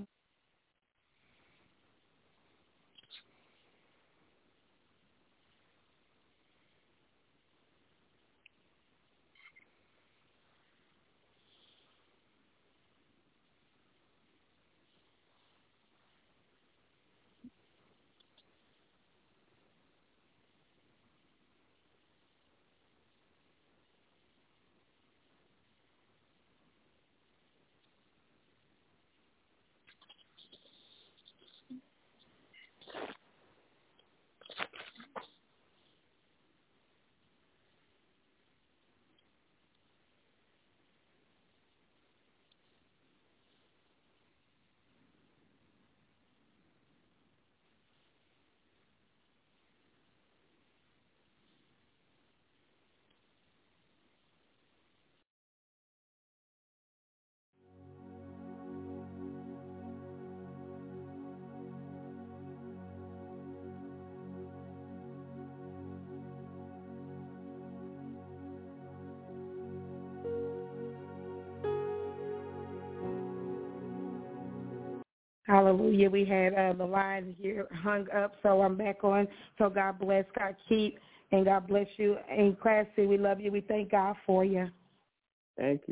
Hallelujah. We had the line here hung up, so I'm back on. So God bless, God keep, and God bless you. And Classy, we love you. We thank God for you. Thank you.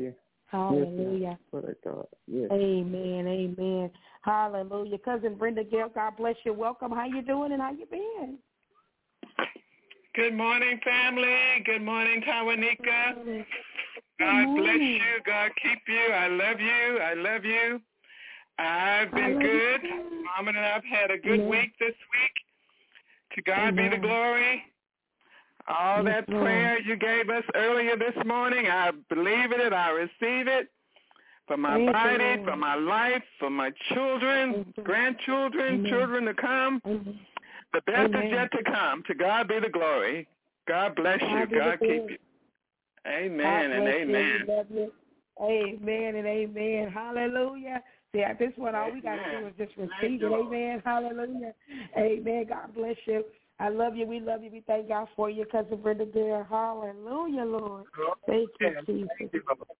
Hallelujah. Yes, God. Yes. Amen. Amen. Hallelujah. Cousin Brenda Gale, God bless you. Welcome. How you doing and how you been? Good morning, family. Good morning, Tawanika. God bless you. God keep you. I love you. I love you. I've been good. Mom and I've had a good week this week. To God be the glory. All that prayer you gave us earlier this morning, I believe it, I receive it. For my body, for my life, for my children, grandchildren, children to come. The best is yet to come. To God be the glory. God bless you. God keep you. Amen and amen. Amen and amen. Hallelujah. See, at this one, all we got to do is just receive it. Amen. Hallelujah. Amen. God bless you. I love you. We love you. We thank God for you, Cousin Brenda Dare. Hallelujah, Lord. Thank you, Jesus.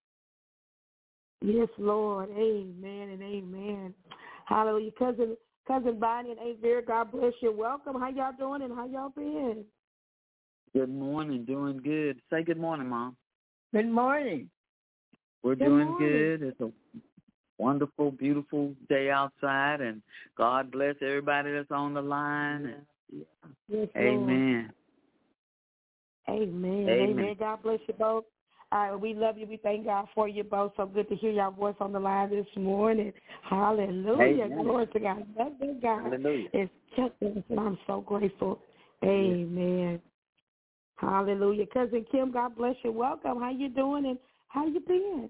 Yes, Lord. Amen and amen. Hallelujah. Cousin Bonnie and Avery, God bless you. Welcome. How y'all doing and how y'all been? Good morning. Doing good. Say good morning, Mom. Good morning. We're doing good. It's a wonderful, beautiful day outside, and God bless everybody that's on the line. And, yes, amen. Amen. Amen. God bless you both. We love you. We thank God for you both. So good to hear your voice on the line this morning. Hallelujah. Amen. Glory to God. Love God. Hallelujah. It's kept us, and I'm so grateful. Amen. Hallelujah. Cousin Kim, God bless you. Welcome. How you doing and how you been?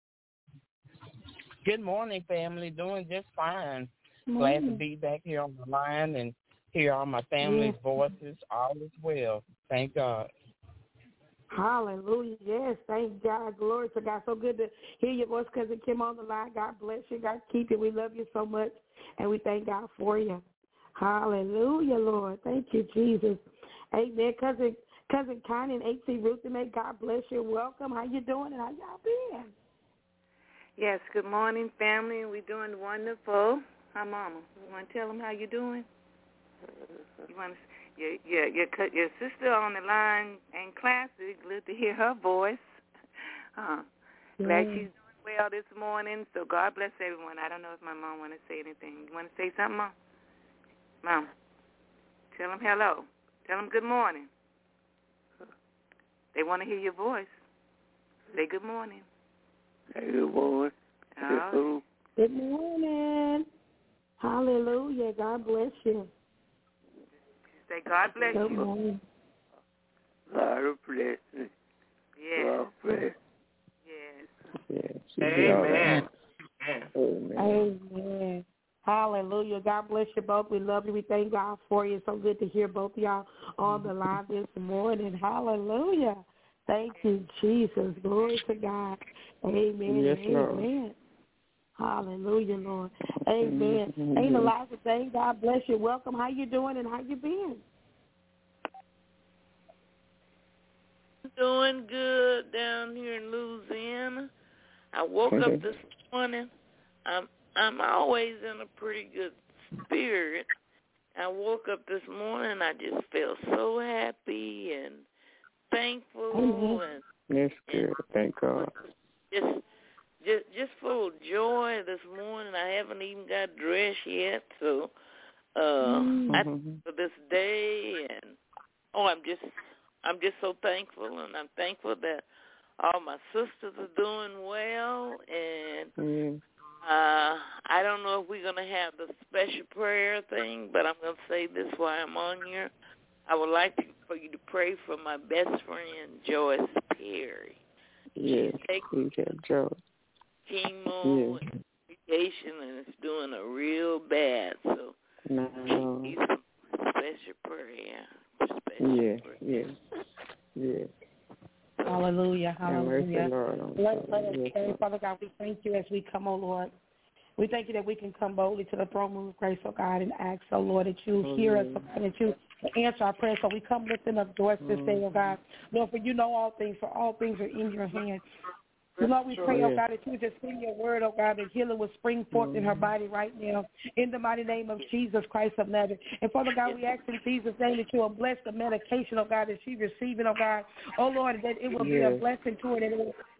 Good morning, family. Doing just fine. Glad to be back here on the line and hear all my family's voices. All is well. Thank God. Hallelujah. Yes, thank God. Glory to God. So good to hear your voice, Cousin Kim, on the line. God bless you. God keep you. We love you so much, and we thank God for you. Hallelujah, Lord. Thank you, Jesus. Amen. Cousin Connie and H.C. Ruth, may God bless you. Welcome. How you doing and how y'all been? Yes, good morning, family. We're doing wonderful. Hi, Mama. You want to tell them how you're doing? You want to? Your sister on the line ain't classic. Glad to hear her voice. Glad she's doing well this morning. So God bless everyone. I don't know if my mom want to say anything. You want to say something, Mom? Mom, tell them hello. Tell them good morning. They want to hear your voice. Say good morning. Hey, good morning. Good morning. Hallelujah. God bless you. Say God bless good you. Morning. God bless you. Yes. God bless. Yes. Amen. Amen. Hallelujah. God bless you both. We love you. We thank God for you. It's so good to hear both of y'all on the line this morning. Hallelujah. Thank you, Jesus. Glory to God. Amen. Yes, amen. Lord. Hallelujah, Lord. Amen. Ain't a lot to thank. God bless you. Welcome. How you doing and how you been? Doing good down here in Louisiana. I woke up this morning. I'm always in a pretty good spirit. I woke up this morning. I just felt so happy and thankful and that's good. Thank God. Just full of joy this morning. I haven't even got dressed yet, so I for this day, and I'm just so thankful, and I'm thankful that all my sisters are doing well, and I don't know if we're gonna have the special prayer thing, but I'm gonna say this while I'm on here. I would like for you to pray for my best friend Joyce Perry. Yes, please have Joyce. Chemo and radiation, and it's doing her real bad. So she needs some special prayer. Yes. Hallelujah. Hallelujah. Let us pray. Father God, we thank you as we come, oh Lord. We thank you that we can come boldly to the throne room of grace, oh God, and ask, oh Lord, that you hear us, oh God, that you answer our prayers. So we come lifting up doors this day, oh God. Lord, for you know all things, for all things are in your hands. So Lord, we pray, oh God, that you would just send your word, oh God, that healing will spring forth in her body right now, in the mighty name of Jesus Christ of Nazareth. And Father God, we ask in Jesus' name that you will bless the medication, oh God, that she's receiving, oh God. Oh Lord, that it will be a blessing to her, that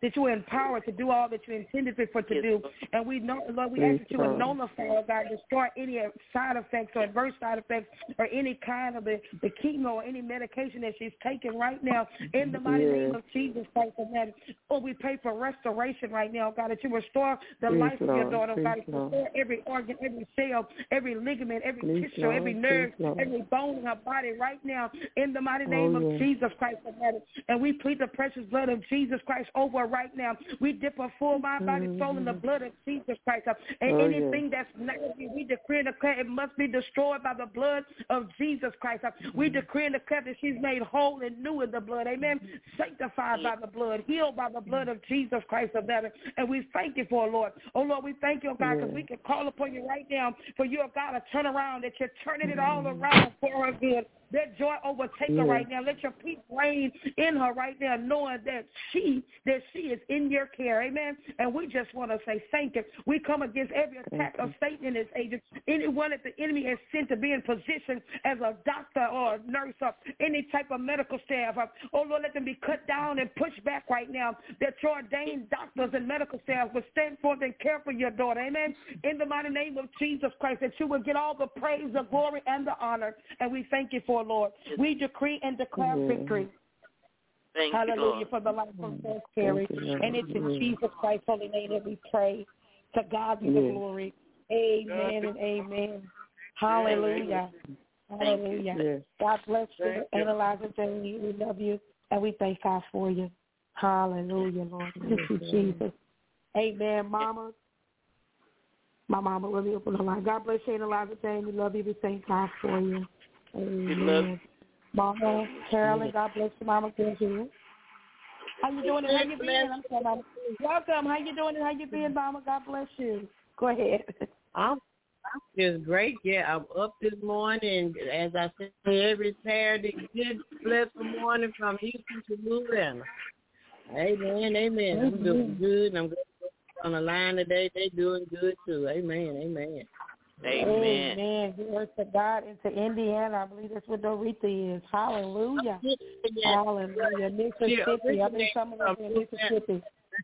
that you will empower to do all that you intended for to do. And we know, Lord, we ask that you will nullify, oh God, destroy any side effects or adverse side effects or any kind of the chemo or any medication that she's taking right now in the mighty name of Jesus Christ of Nazareth. Oh, we pray for restoration right now, God, that you restore the life of your daughter, God, that you restore every organ, every cell, every ligament, every tissue, every nerve, every bone in her body right now in the mighty name of Jesus Christ of Nazareth. And we plead the precious blood of Jesus Christ over her right now. We dip her full mind, body, soul in the blood of Jesus Christ. And anything that's negative, we decree and declare it must be destroyed by the blood of Jesus Christ. We decree and declare that she's made whole and new in the blood. Amen. Sanctified by the blood, healed by the blood of Jesus Christ of Nazareth. And we thank you for it, Lord. Oh, Lord, we thank you, God, because we can call upon you right now for you, God, to turn around, that you're turning it all around for her good. Let joy overtake her right now. Let your peace reign in her right now, knowing that she is in your care. Amen. And we just want to say thank you. We come against every attack of Satan and his agents, anyone that the enemy has sent to be in position as a doctor or a nurse or any type of medical staff. Oh, Lord, let them be cut down and pushed back right now, that your ordained doctors and medical staff will stand forth and care for your daughter. Amen. In the mighty name of Jesus Christ, that you will get all the praise, the glory, and the honor. And we thank you for, Lord. We decree and declare victory. Hallelujah, for the life of First Carrie. And it's in Jesus Christ's holy name that we pray. To God be the glory. Amen and amen. Hallelujah. Hallelujah. God bless you. Analyzer Jamie, we love you, and we thank God for you. Hallelujah, Lord. Thank you, Jesus. Amen, Mama. My mama, let me open the line. God bless you, Analyzer Jamie. We love you. We thank God for you. Amen. Mama Carolyn, God bless you, Mama. Good here. How you doing and how you been? I'm sorry, Mama. Welcome. How you doing and how you been, Mama? God bless you. Go ahead. I'm just great. Yeah, I'm up this morning. As I said, every Saturday, good blessed morning from Houston to Louisiana. Amen, amen. I'm doing good, and I'm good on the line today. They doing good too. Amen, amen. Amen. Amen. Glory to God. Into Indiana. I believe that's where Dorita is. Hallelujah. Hallelujah. Mississippi. I've been coming up in Mississippi.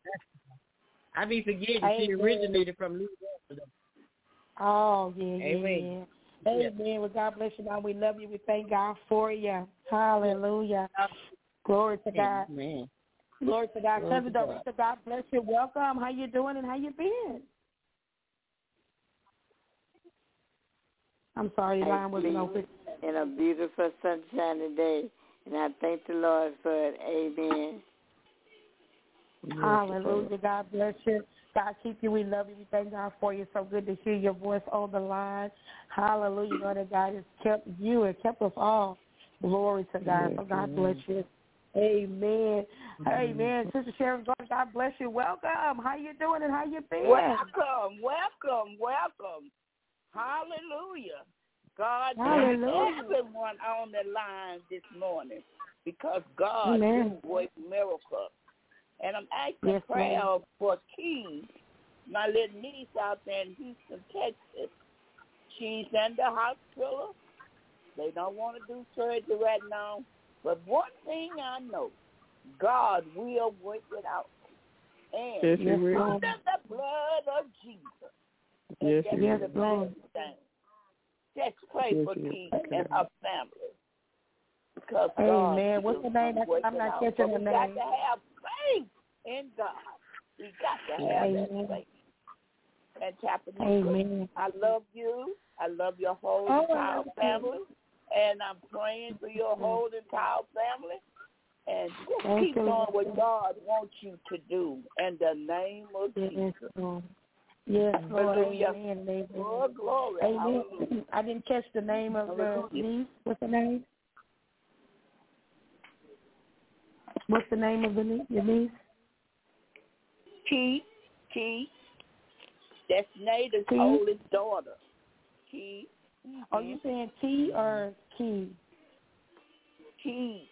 I be forgetting she originated from Louisiana. Oh, yeah. Amen. Amen. Well, God bless you, Mom. We love you. We thank God for you. Hallelujah. Glory to God. Amen. Glory to God. Cousin Dorita, God bless you. Welcome. How you doing and how you been? I'm sorry, the line wasn't open. In a beautiful sunshiny day, and I thank the Lord for it. Amen. Hallelujah. God bless you. God keep you. We love you. We thank God for you. So good to hear your voice on the line. Hallelujah. Lord, that God has kept you and kept us all. Glory to God. So God bless you. Amen. Amen. Sister Sharon, God bless you. Welcome. How you doing and how you been? Welcome. Hallelujah. God bless everyone on the line this morning, because God do work miracles. And I'm asking prayer for Key, my little niece out there in Houston, Texas. She's in the hospital. They don't want to do surgery right now. But one thing I know, God will work it out. And under the blood of Jesus. Yes, Lord. Just pray for Keith and her family. Because Amen. What's the name? I'm not catching the name. We got to have faith in God. We got to have that faith. And Tapanica, I love you. I love your whole entire family. And I'm praying for your whole entire family. And just keep doing what God wants you to do in the name of Jesus. Yes, Lord. Hallelujah. Amen. Oh, glory. Amen. I didn't catch the name of the niece. What's the name? What's the name of the niece? Your niece? T. That's Nada's oldest daughter. T. Are you saying T or Key? T.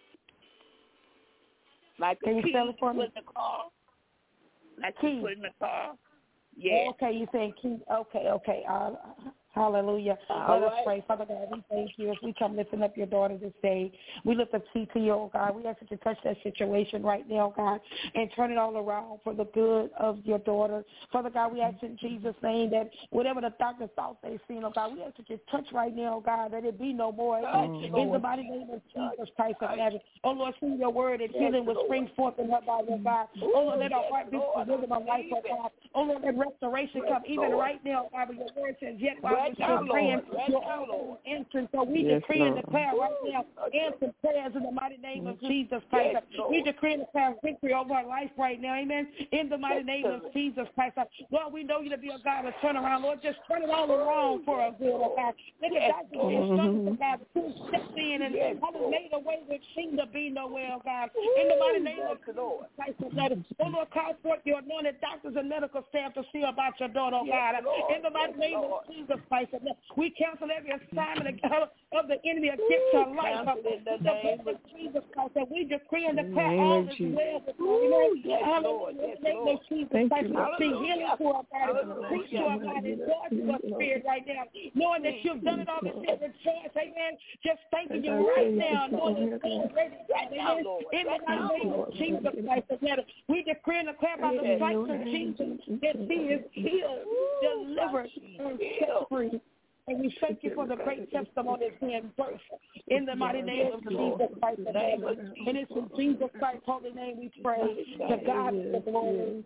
Like can you spell it for me? In the car. Like Key. Put in the car. Yeah. Okay, you're saying Key. Okay. Hallelujah. Let us pray. Father God, we thank you as we come lifting up your daughter this day. We lift up TT, oh God. We ask that you touch that situation right now, God, and turn it all around for the good of your daughter. Father God, we ask in Jesus' name that whatever the doctor thought they seen, oh God, we ask that you touch right now, oh God, that it be no more. In the mighty name of Jesus Christ of Nazareth. Oh Lord, sing your word and healing will spring forth in her body, oh God. Oh Lord, let our heart be the rhythm of life, oh God. Oh Lord, let restoration come even right now, God, but your word says, yet while we're still praying, your own answering. So we decree and declare right now answered prayers in the mighty name of Jesus Christ. We decree and declare victory over our life right now, amen, in the mighty name of Jesus Christ. Lord, we know you to be a God of turnaround. Lord, just turn it all around for our good, oh God. Let the doctor be a son of God who stepped in and made a way which seemed to be nowhere, oh God. In the mighty name of Jesus Christ, oh Lord, call forth your anointed doctors and medical staff to see about your daughter, oh God. In the mighty name of Jesus Christ, we cancel every assignment of the enemy against her life. In the name of Jesus Christ, and we decree and declare all is well with her. In the name of Jesus Christ, we see healing to our body, peace to our body, joy to our spirit right now, knowing that you've done it all in rejoice, amen. Just thanking you right now, knowing that you're ready right now. In the name of Jesus Christ, we decree and declare by the stripes of Jesus that she is healed, delivered, and set free. And we thank you for the great testimony that's being birthed in the mighty name of Jesus Christ. And it's in Jesus Christ's holy name we pray. To God be the glory.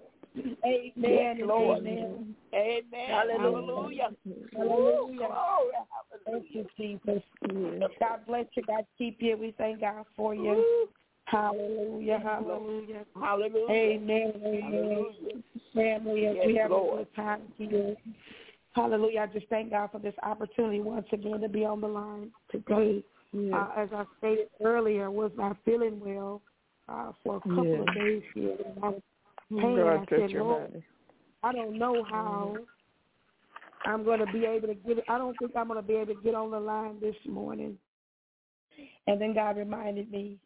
Amen. Amen. Amen. Hallelujah. Hallelujah. Thank you, Jesus. God bless you. God keep you. We thank God for you. Hallelujah. Hallelujah. Hallelujah. Amen. Amen. Family, as we have a good time here. Hallelujah. I just thank God for this opportunity once again to be on the line today. As I stated earlier, I was not feeling well for a couple of days here. And I was praying. I said, Lord, I don't know how I'm going to be able to get it. I don't think I'm going to be able to get on the line this morning. And then God reminded me,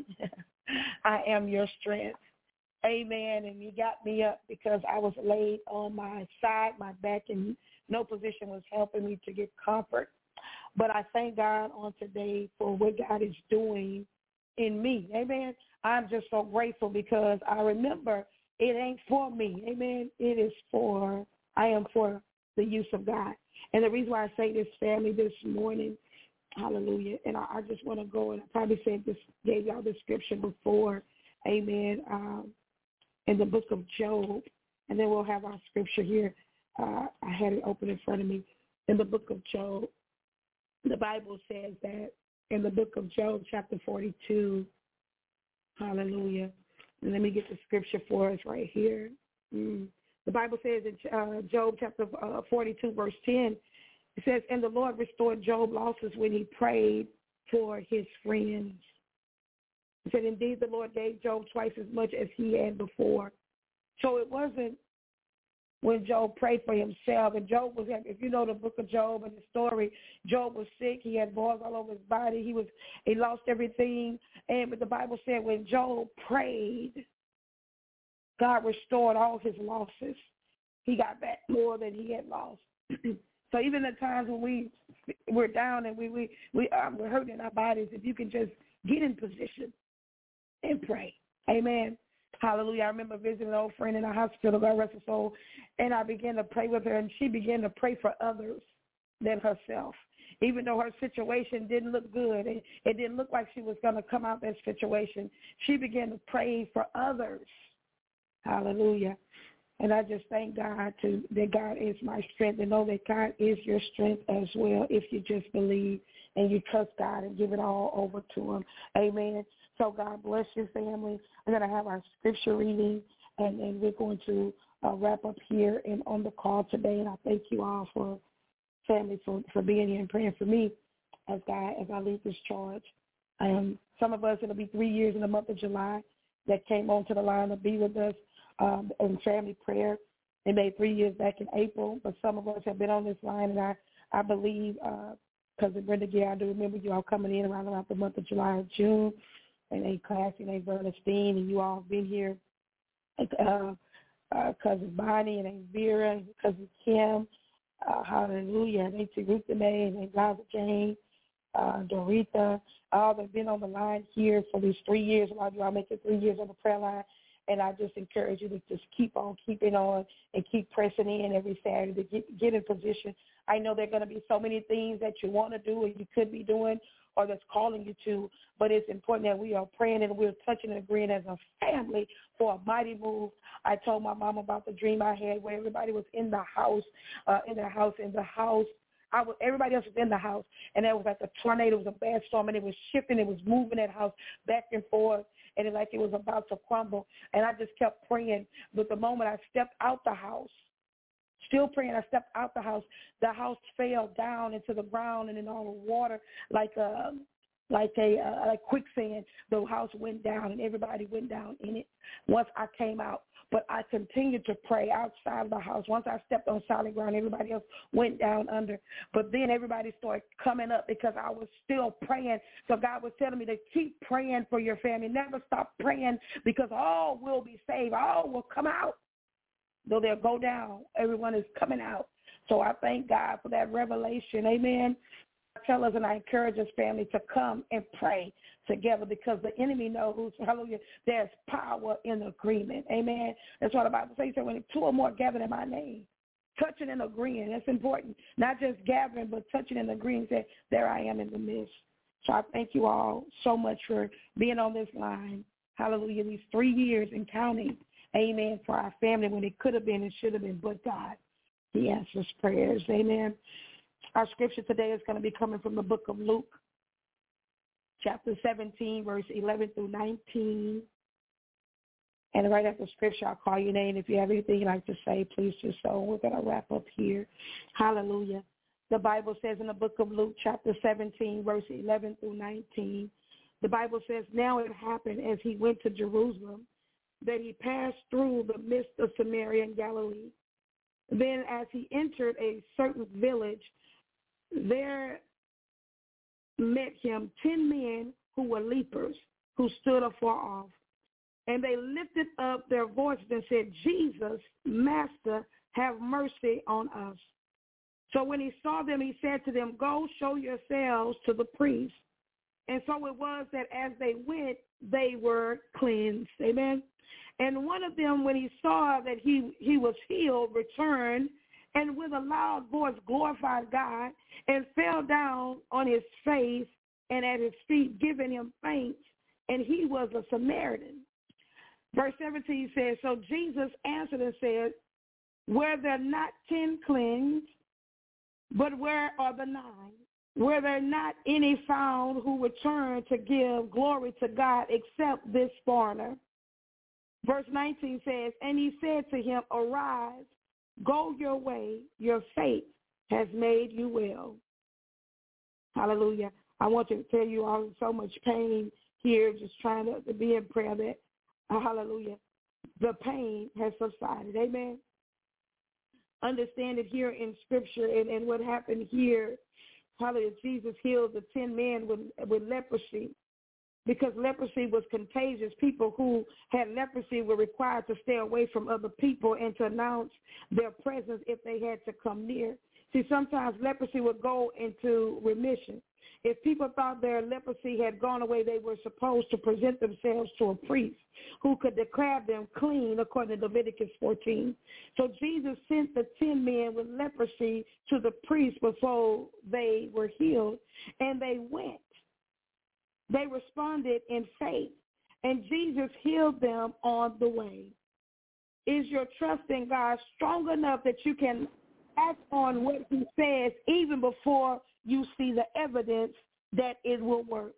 I am your strength. Amen. And he got me up because I was laid on my side, my back, and no position was helping me to get comfort. But I thank God on today for what God is doing in me. Amen. I'm just so grateful because I remember it ain't for me. Amen. It is I am for the use of God. And the reason why I say this, family, this morning, hallelujah, and I just want to go, and I probably gave y'all the scripture before, amen, in the book of Job, and then we'll have our scripture here. I had it open in front of me. In the book of Job, the Bible says that in the book of Job, chapter 42, hallelujah. And let me get the scripture for us right here. The Bible says in Job chapter 42, verse 10, it says, and the Lord restored Job's losses when he prayed for his friends. It said, indeed, the Lord gave Job twice as much as he had before. So it wasn't when Job prayed for himself. And Job was, if you know the book of Job and the story, Job was sick. He had boils all over his body. He lost everything. But the Bible said when Job prayed, God restored all his losses. He got back more than he had lost. So even at times when we're down and we're hurting in our bodies, if you can just get in position and pray. Amen. Hallelujah. I remember visiting an old friend in a hospital, God rest her soul, and I began to pray with her, and she began to pray for others than herself. Even though her situation didn't look good, and it didn't look like she was going to come out that situation, she began to pray for others. Hallelujah. And I just thank God that God is my strength, and know that God is your strength as well if you just believe and you trust God and give it all over to him. Amen. So God bless your family. We're going to have our scripture reading, and then we're going to wrap up here and on the call today. And I thank you all for family for being here and praying for me as I lead this charge. Some of us, it'll be 3 years in the month of July that came onto the line to be with us in family prayer. They made 3 years back in April, but some of us have been on this line, and I believe, Cousin Brenda Gay, I do remember you all coming in around the month of July or June, and a class named Bernstein, and you all have been here. Cousin Bonnie and Aunt Vera and Cousin Kim, Hallelujah. Thank you, Ruth May and Gaza Jane, Doretha, all that have been on the line here for these 3 years. A lot of you are making 3 years on the prayer line. And I just encourage you to just keep on keeping on and keep pressing in every Saturday to get in position. I know there are going to be so many things that you want to do or you could be doing or that's calling you to, but it's important that we are praying and we're touching and agreeing as a family for a mighty move. I told my mom about the dream I had where everybody was in the house. Everybody else was in the house, and it was like a tornado. It was a bad storm, and it was shifting. It was moving that house back and forth, and it was about to crumble. And I just kept praying. But the moment I stepped out the house, still praying, I stepped out the house fell down into the ground, and in all the water, like quicksand. The house went down, and everybody went down in it once I came out. But I continued to pray outside of the house. Once I stepped on solid ground, everybody else went down under. But then everybody started coming up because I was still praying. So God was telling me to keep praying for your family. Never stop praying because all will be saved. All will come out. Though they'll go down, everyone is coming out. So I thank God for that revelation. Amen. I tell us and I encourage us, family, to come and pray together because the enemy knows, hallelujah, there's power in agreement. Amen. That's what the Bible says. So when two or more gathered in my name, touching and agreeing, that's important. Not just gathering, but touching and agreeing, say, there I am in the midst. So I thank you all so much for being on this line. Hallelujah. These 3 years and counting. Amen. For our family when it could have been and should have been, but God, He answers prayers. Amen. Our scripture today is going to be coming from the book of Luke, chapter 17, verse 11 through 19. And right after scripture, I'll call your name. If you have anything you'd like to say, please do so. We're going to wrap up here. Hallelujah. The Bible says in the book of Luke, chapter 17, verse 11 through 19, the Bible says, now it happened as he went to Jerusalem that he passed through the midst of Samaria and Galilee. Then as he entered a certain village, there met him 10 men who were lepers, who stood afar off. And they lifted up their voices and said, Jesus, Master, have mercy on us. So when he saw them, he said to them, go show yourselves to the priest. And so it was that as they went, they were cleansed. Amen. And one of them, when he saw that he was healed, returned and with a loud voice glorified God and fell down on his face and at his feet, giving him thanks. And he was a Samaritan. Verse 17 says, so Jesus answered and said, were there not 10 cleansed, but where are the 9? Were there not any found who returned to give glory to God except this foreigner? Verse 19 says, and he said to him, arise, go your way, your faith has made you well. Hallelujah. I want to tell you all so much pain here, just trying to be in prayer that, hallelujah, the pain has subsided. Amen. Understand it here in Scripture and what happened here. Hallelujah. Jesus healed the 10 men with leprosy. Because leprosy was contagious. People who had leprosy were required to stay away from other people and to announce their presence if they had to come near. See, sometimes leprosy would go into remission. If people thought their leprosy had gone away, they were supposed to present themselves to a priest who could declare them clean according to Leviticus 14. So Jesus sent the 10 men with leprosy to the priest before they were healed, and they went. They responded in faith, and Jesus healed them on the way. Is your trust in God strong enough that you can act on what he says even before you see the evidence that it will work?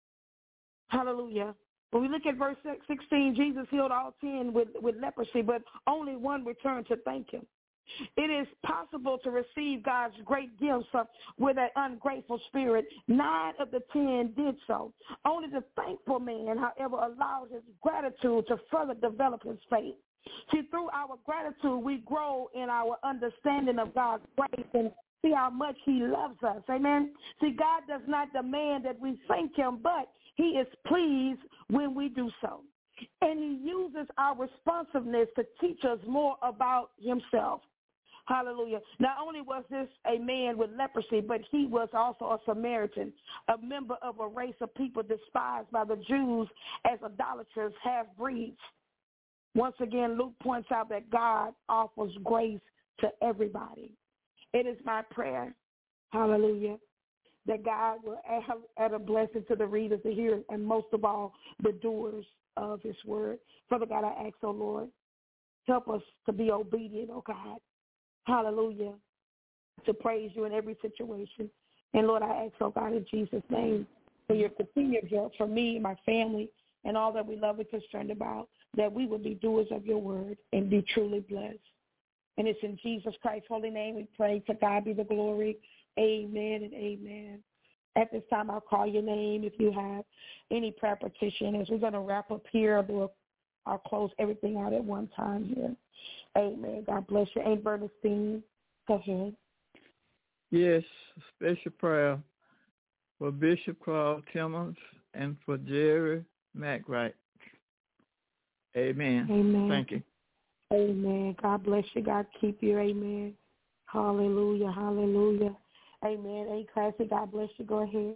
Hallelujah. When we look at verse 16, Jesus healed all 10 with leprosy, but only one returned to thank him. It is possible to receive God's great gifts with an ungrateful spirit. 9 of the 10 did so. Only the thankful man, however, allowed his gratitude to further develop his faith. See, through our gratitude, we grow in our understanding of God's grace and see how much he loves us. Amen. See, God does not demand that we thank him, but he is pleased when we do so. And he uses our responsiveness to teach us more about himself. Hallelujah. Not only was this a man with leprosy, but he was also a Samaritan, a member of a race of people despised by the Jews as idolaters, half-breeds. Once again, Luke points out that God offers grace to everybody. It is my prayer, hallelujah, that God will add a blessing to the readers, the hearers, and most of all, the doers of his word. Father God, I ask, oh Lord, help us to be obedient, oh God. Hallelujah, to praise you in every situation. And Lord, I ask, oh God, in Jesus' name, for your continued help for me, my family, and all that we love and concerned about, that we will be doers of your word and be truly blessed. And it's in Jesus Christ's holy name we pray. To God be the glory. Amen and amen. At this time, I'll call your name if you have any prayer petition. As we're going to wrap up here, I'll close everything out at one time here. Amen. God bless you. Aunt Bernstein, go ahead. Yes, special prayer for Bishop Carl Timmons and for Jerry McWright. Amen. Amen. Thank you. Amen. God bless you. God keep you. Amen. Hallelujah. Hallelujah. Amen. Aunt Classy, God bless you. Go ahead.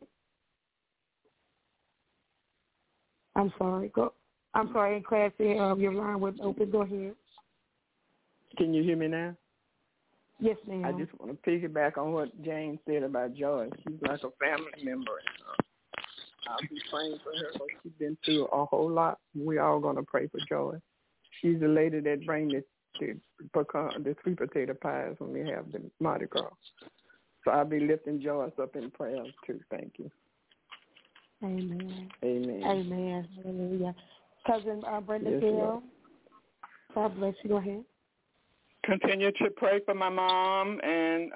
I'm sorry. Aunt Classy, your line was open. Go ahead. Can you hear me now? Yes, ma'am. I just want to piggyback on what Jane said about Joyce. She's like a family member. I'll be praying for her because she's been through a whole lot. We all going to pray for Joyce. She's the lady that brings the sweet potato pies when we have the Mardi Gras. So I'll be lifting Joyce up in prayers too. Thank you. Amen. Amen. Amen. Hallelujah. Cousin Brenda Gill, God bless you. Go ahead. Continue to pray for my mom and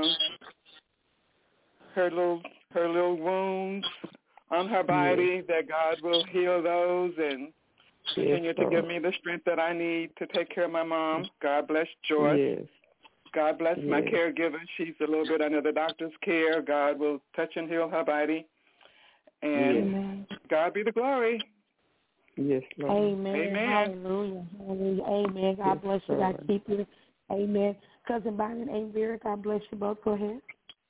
her little wounds on her body, that God will heal those and continue to give me the strength that I need to take care of my mom. God bless Joyce. Yes. God bless my caregiver. She's a little bit under the doctor's care. God will touch and heal her body. And God be the glory. Yes, Lord. Amen. Amen. Hallelujah. Hallelujah. Amen. God bless you. God keep you. Amen. Cousin Byron and Aunt Vera, God bless you both. Go ahead.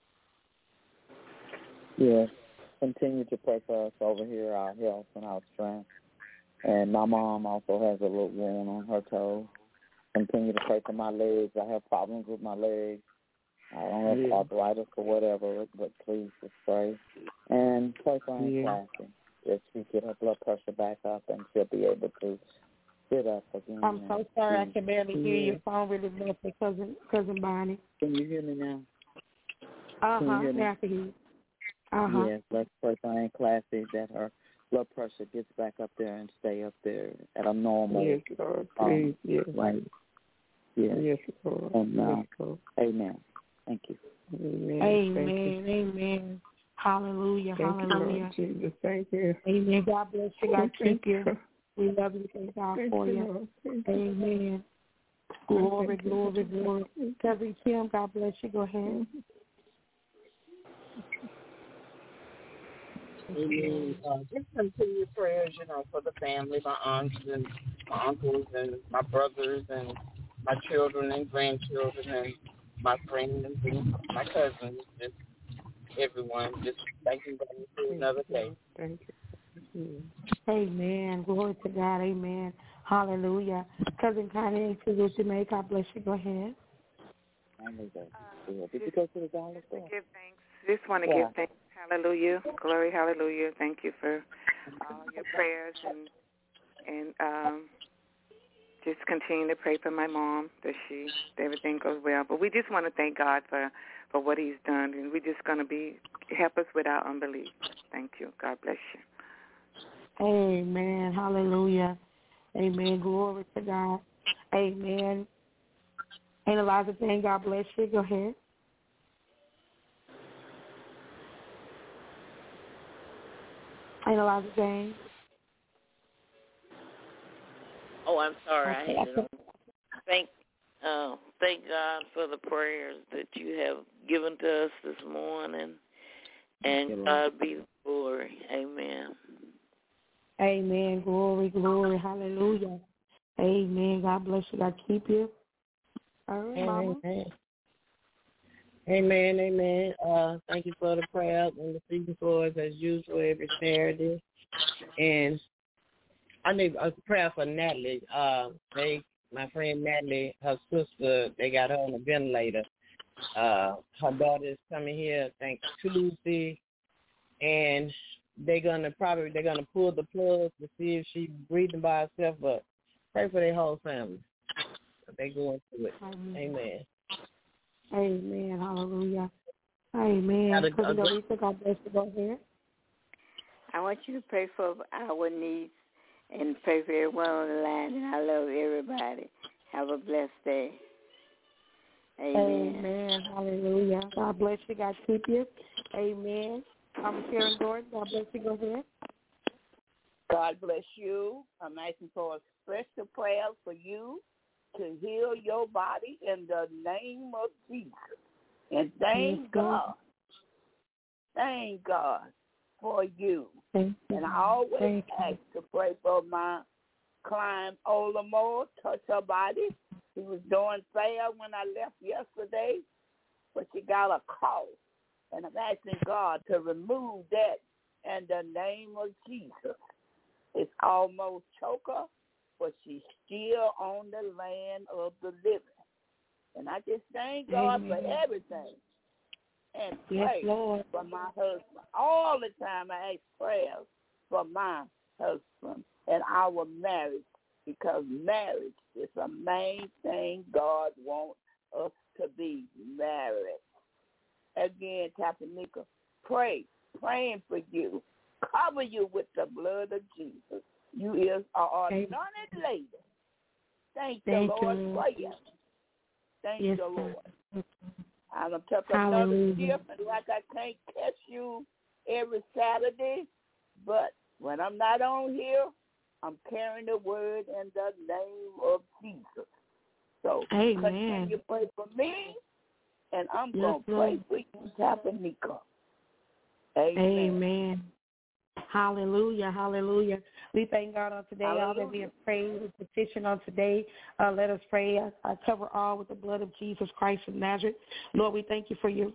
Yes. Continue to pray for us over here, our health and our strength. And my mom also has a little wound on her toe. Continue to pray for my legs. I have problems with my legs. I don't have arthritis or whatever, but please just pray. And pray for Aunt Classy. If she get her blood pressure back up and she'll be able to sit up again. I'm so sorry, I can barely hear your phone really well, cousin Bonnie. Can you hear me now? Now I can hear you. Yes, let's pray for Aunt Classy that her blood pressure gets back up there and stay up there at a normal. Yes, Lord, please. Right. Yes. Yes, Lord. And yes, Lord. Amen. Thank you. Amen. Amen. Amen. Hallelujah. Thank Hallelujah. You, Lord Jesus. Thank you. Amen. God bless you. God keep you. We love you. Thank God for you. Amen. Glory, glory, glory. Cousin Kim, God bless you. Go ahead. Amen. Just continue prayers, for the family, my aunts and my uncles and my brothers and my children and grandchildren and my friends and my cousins, just everyone. Just thanking God for another day. Thank you. Amen. Glory to God. Amen. Hallelujah. Cousin Connie, to Jamaica, God bless you. Go ahead. Did you go to the dollar store? Give thanks. Just want to give thanks. Hallelujah. Glory, hallelujah. Thank you for all your prayers and just continue to pray for my mom that everything goes well. But we just want to thank God for what he's done, and we're just going to help us with our unbelief. Thank you. God bless you. Amen. Hallelujah. Amen. Glory to God. Amen. Aunt Eliza Jane, God bless you. Go ahead. Aunt Eliza Jane. Oh, I'm sorry. Okay. I had it on. Thank God for the prayers that you have given to us this morning. And God be the glory. Amen. Amen. Glory, glory. Hallelujah. Amen. God bless you. God keep you. All right, Mama. Amen. Thank you for the prayer and the season floors as usual every Saturday. And I need a prayer for Natalie. My friend Natalie, her sister, they got her on a ventilator. Her daughter is coming here, I think, Tuesday, and they're gonna pull the plug to see if she's breathing by herself. But pray for their whole family. They going through it. Amen. Amen. Hallelujah. Amen. God bless you. Go ahead. I want you to pray for our needs and pray for everyone on the line. And I love everybody. Have a blessed day. Amen. Hallelujah. God bless you. God keep you. Amen. I'm Sharon Gordon. God bless you. Go ahead. God bless you. I'm asking for a special prayer for you to heal your body in the name of Jesus. And thank God. Thank God for you. And I always ask to pray for my client, Ola Moore, touch her body. She was doing fair when I left yesterday, but she got a cough. And I'm asking God to remove that in the name of Jesus. It's almost choked her, but she's still on the land of the living. And I just thank God for everything. And pray for my husband. All the time I ask prayers for my husband and our marriage, because marriage is the main thing God wants us to be married. Again, Tapanika, praying for you. Cover you with the blood of Jesus. You is our anointed lady. Thank the Lord for you. Thank the Lord. I'm going to take another shift, and like I can't catch you every Saturday, but when I'm not on here, I'm carrying the word in the name of Jesus. So continue to pray for me, and I'm going to pray for you, Tapanika. Amen. Hallelujah, hallelujah. We thank God on today. All that we have prayed with petition on today. Let us pray. I cover all with the blood of Jesus Christ of Nazareth. Lord, we thank you for your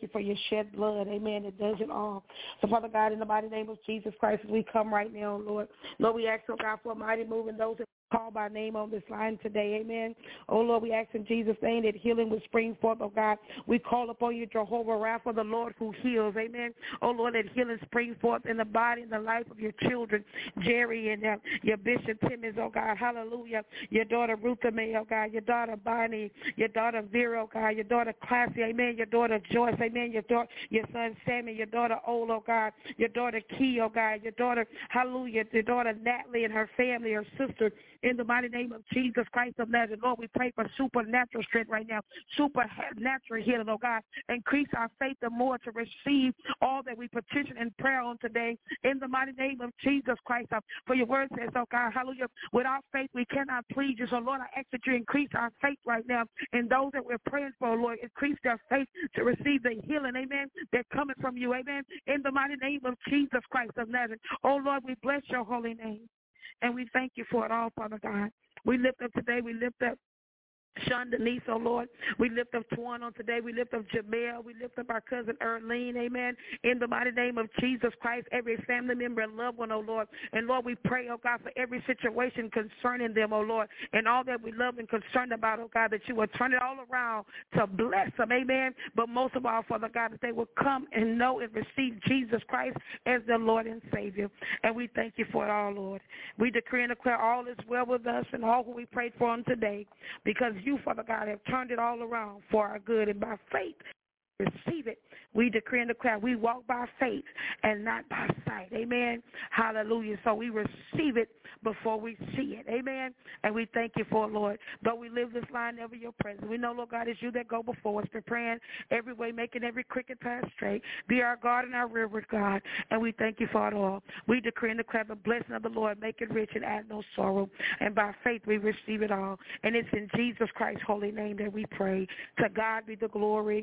shed blood. Amen. It does it all. So Father God, in the mighty name of Jesus Christ, as we come right now, Lord, we ask, oh God, for a mighty move in those that call by name on this line today. Amen. Oh Lord, we ask in Jesus' name that healing will spring forth, oh God. We call upon you, Jehovah Rapha, the Lord who heals. Amen. Oh Lord, that healing spring forth in the body and the life of your children, Jerry and your Bishop Timmons, oh God. Hallelujah. Your daughter Rutha May, oh God. Your daughter Bonnie, your daughter Vera, oh God. Your daughter Classy, amen. Your daughter Joyce, amen. Your son Sammy, your daughter Ola, oh God. Your daughter Key, oh God. Your daughter, hallelujah. Your daughter Natalie and her family, her sister, in the mighty name of Jesus Christ of Nazareth. Lord, we pray for supernatural strength right now, supernatural healing, oh God. Increase our faith the more to receive all that we petition in prayer on today in the mighty name of Jesus Christ. For your word says, oh God, hallelujah, without faith we cannot please you. So Lord, I ask that you increase our faith right now in those that we're praying for, Lord. Increase their faith to receive the healing, amen, that's coming from you, amen, in the mighty name of Jesus Christ of Nazareth. Oh Lord, we bless your holy name. And we thank you for it all, Father God. We lift up today, we lift up Sean Denise, oh Lord. We lift up Twan on today. We lift up Jamel. We lift up our cousin Erlene, amen. In the mighty name of Jesus Christ, every family member and loved one, oh Lord. And Lord, we pray, oh God, for every situation concerning them, oh Lord, and all that we love and concerned about, oh God, that you will turn it all around to bless them, amen. But most of all, Father God, that they will come and know and receive Jesus Christ as their Lord and Savior. And we thank you for it all, Lord. We decree and declare all is well with us and all who we prayed for on today, because you, Father God, have turned it all around for our good, and by faith receive it. We decree and declare we walk by faith and not by sight. Amen. Hallelujah. So we receive it before we see it. Amen. And we thank you for it, Lord. Though we live this line ever your presence, we know, Lord God, it's you that go before us, preparing every way, making every crooked path straight. Be our God and our rearward God. And we thank you for it all. We decree and declare the blessing of the Lord, make it rich and add no sorrow. And by faith we receive it all. And it's in Jesus Christ's holy name that we pray. To God be the glory.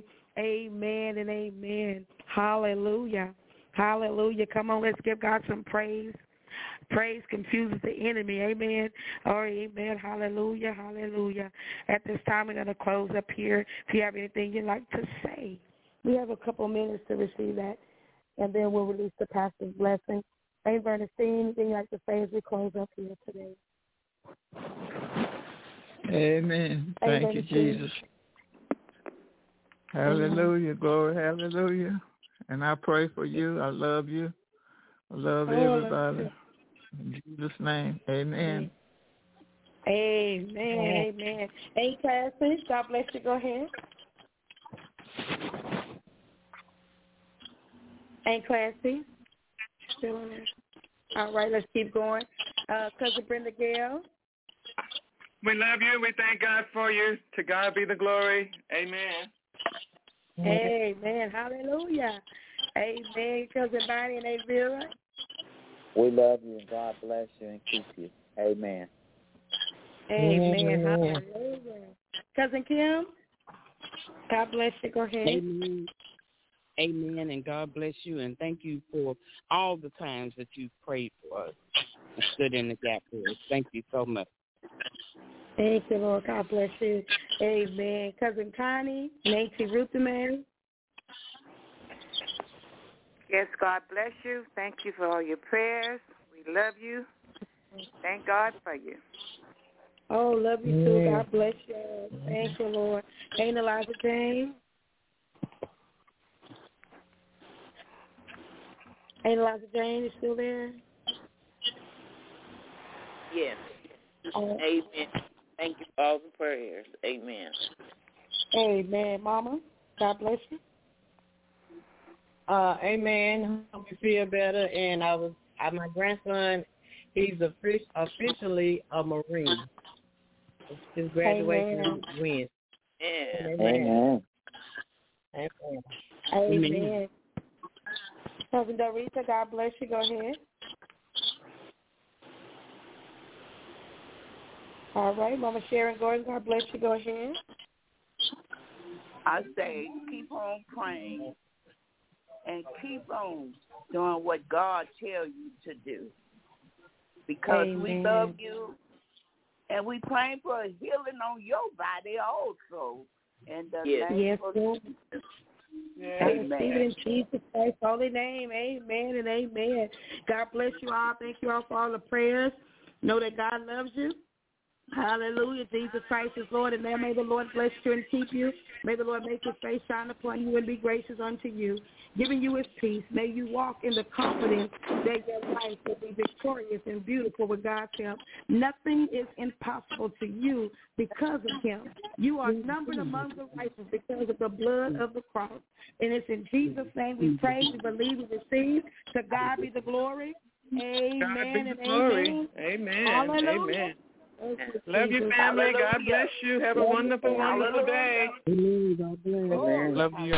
Amen and amen. Hallelujah. Hallelujah. Come on, let's give God some praise. Praise confuses the enemy. Amen. Oh, amen. Hallelujah. Hallelujah. At this time, we're going to close up here. If you have anything you'd like to say, we have a couple minutes to receive that, and then we'll release the pastor's blessing. Saint Bernstein, anything you'd like to say as we close up here today? Amen. Thank you, Jesus. Hallelujah. Glory. Hallelujah. And I pray for you. I love you. I love everybody. In Jesus' name, amen. Amen. Amen. Hey, Cassie, God bless you. Go ahead. Hey, Classy. Still on there. All right, let's keep going. Cousin Brenda Gale. We love you. We thank God for you. To God be the glory. Amen. Amen. Hallelujah. Amen. Cousin Bonnie and Avira. We love you, and God bless you and keep you. Amen. Amen. Hallelujah. Cousin Kim, God bless you. Go ahead. Amen. Amen, and God bless you, and thank you for all the times that you prayed for us and stood in the gap for us. Thank you so much. Thank you, Lord. God bless you. Amen. Cousin Connie, Nancy Ruthman. Yes, God bless you. Thank you for all your prayers. We love you. Thank God for you. Oh, love you too. God bless you. Thank you, Lord. Ain't Eliza James? Ain't Eliza James still there? Yes. Amen. Thank you for all the prayers. Amen. Amen. Mama, God bless you. Amen. Hope you feel better. And my grandson, he's officially a Marine. His graduation is Wednesday. Amen. Amen. Amen. Cousin Dorita, God bless you. Go ahead. All right. Mama Sharon Gordon, God bless you. Go ahead. I say keep on praying and keep on doing what God tells you to do. Because we love you, and we praying for a healing on your body also. In the name of Jesus. Amen. In Jesus Christ's holy name. Amen and amen. God bless you all. Thank you all for all the prayers. Know that God loves you. Hallelujah. Jesus Christ is Lord, and now may the Lord bless you and keep you. May the Lord make his face shine upon you and be gracious unto you, giving you his peace. May you walk in the confidence that your life will be victorious and beautiful with God's help. Nothing is impossible to you because of him. You are numbered among the righteous because of the blood of the cross. And it's in Jesus' name we pray, we believe, we receive. To God be the glory. Amen and amen. Amen. Hallelujah. Amen. Love you, family. Hallelujah. God bless you. Have a wonderful, wonderful day. Amen. Love you.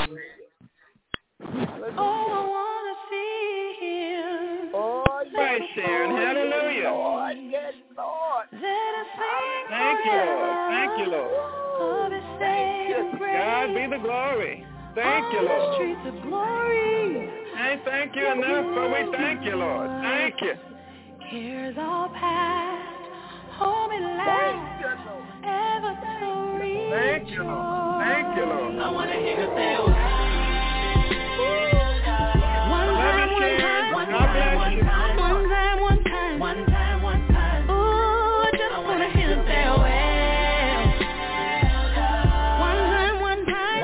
Oh, I want to see him. Oh, yes, Praise Sharon. Hallelujah. Lord. Yes, Lord. Let us sing Thank you, Lord. Thank you, Lord. of his saving grace. God be the glory. Thank you, On the Lord. streets of glory. Ain't thank you enough, but we thank you, Lord. Thank you. Cares all past. Home at last, ever to rejoice. Thank you, Lord. Thank you, Lord. I want to hear you say, one time, one time. Ooh, I just want to hear you say, well. One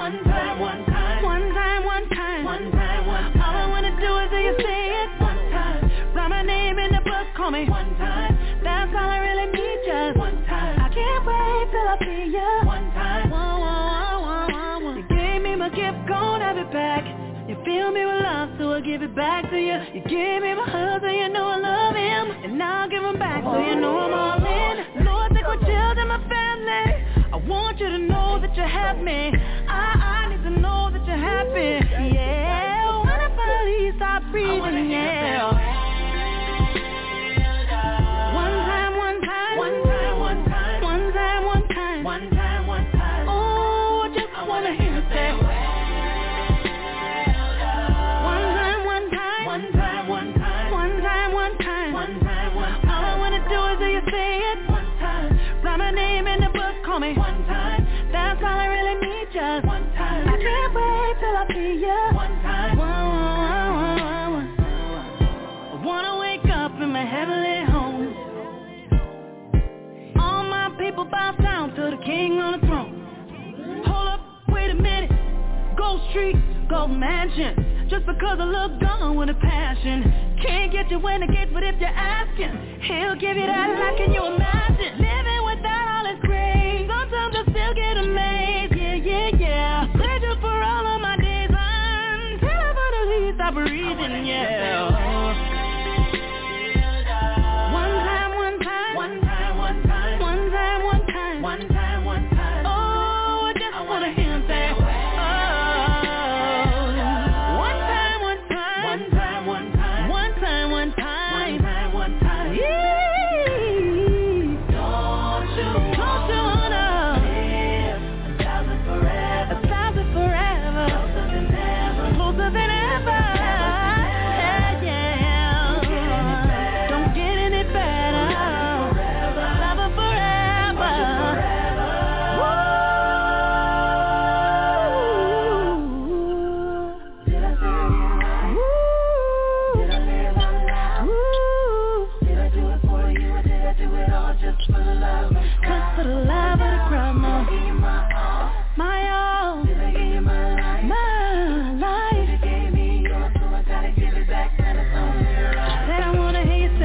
time. All I want to do is hear you say it one time. Write my name in the book, call me one time. That's all I really need. Just one time. I can't wait till I see you. One time. You gave me my gift, gonna have it back. You fill me with love, so I give it back to you. You gave me my husband, you know I love him. And now I'll give him back, so you know I'm all in. Lord, take my children, my family. I want you to know that you have me. I need to know that you're happy. Yeah, when I finally stop breathing, yeah. Oh, just wanna hear you say, one time. struggle, look gone with a passion. Can't get you when to get, but if you're asking, he'll give you that life. Can you imagine living without all his grace? Sometimes I still get amazed. Yeah. Grateful for all of my days until for the least I breathing. Yeah.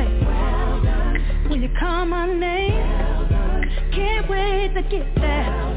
Get that.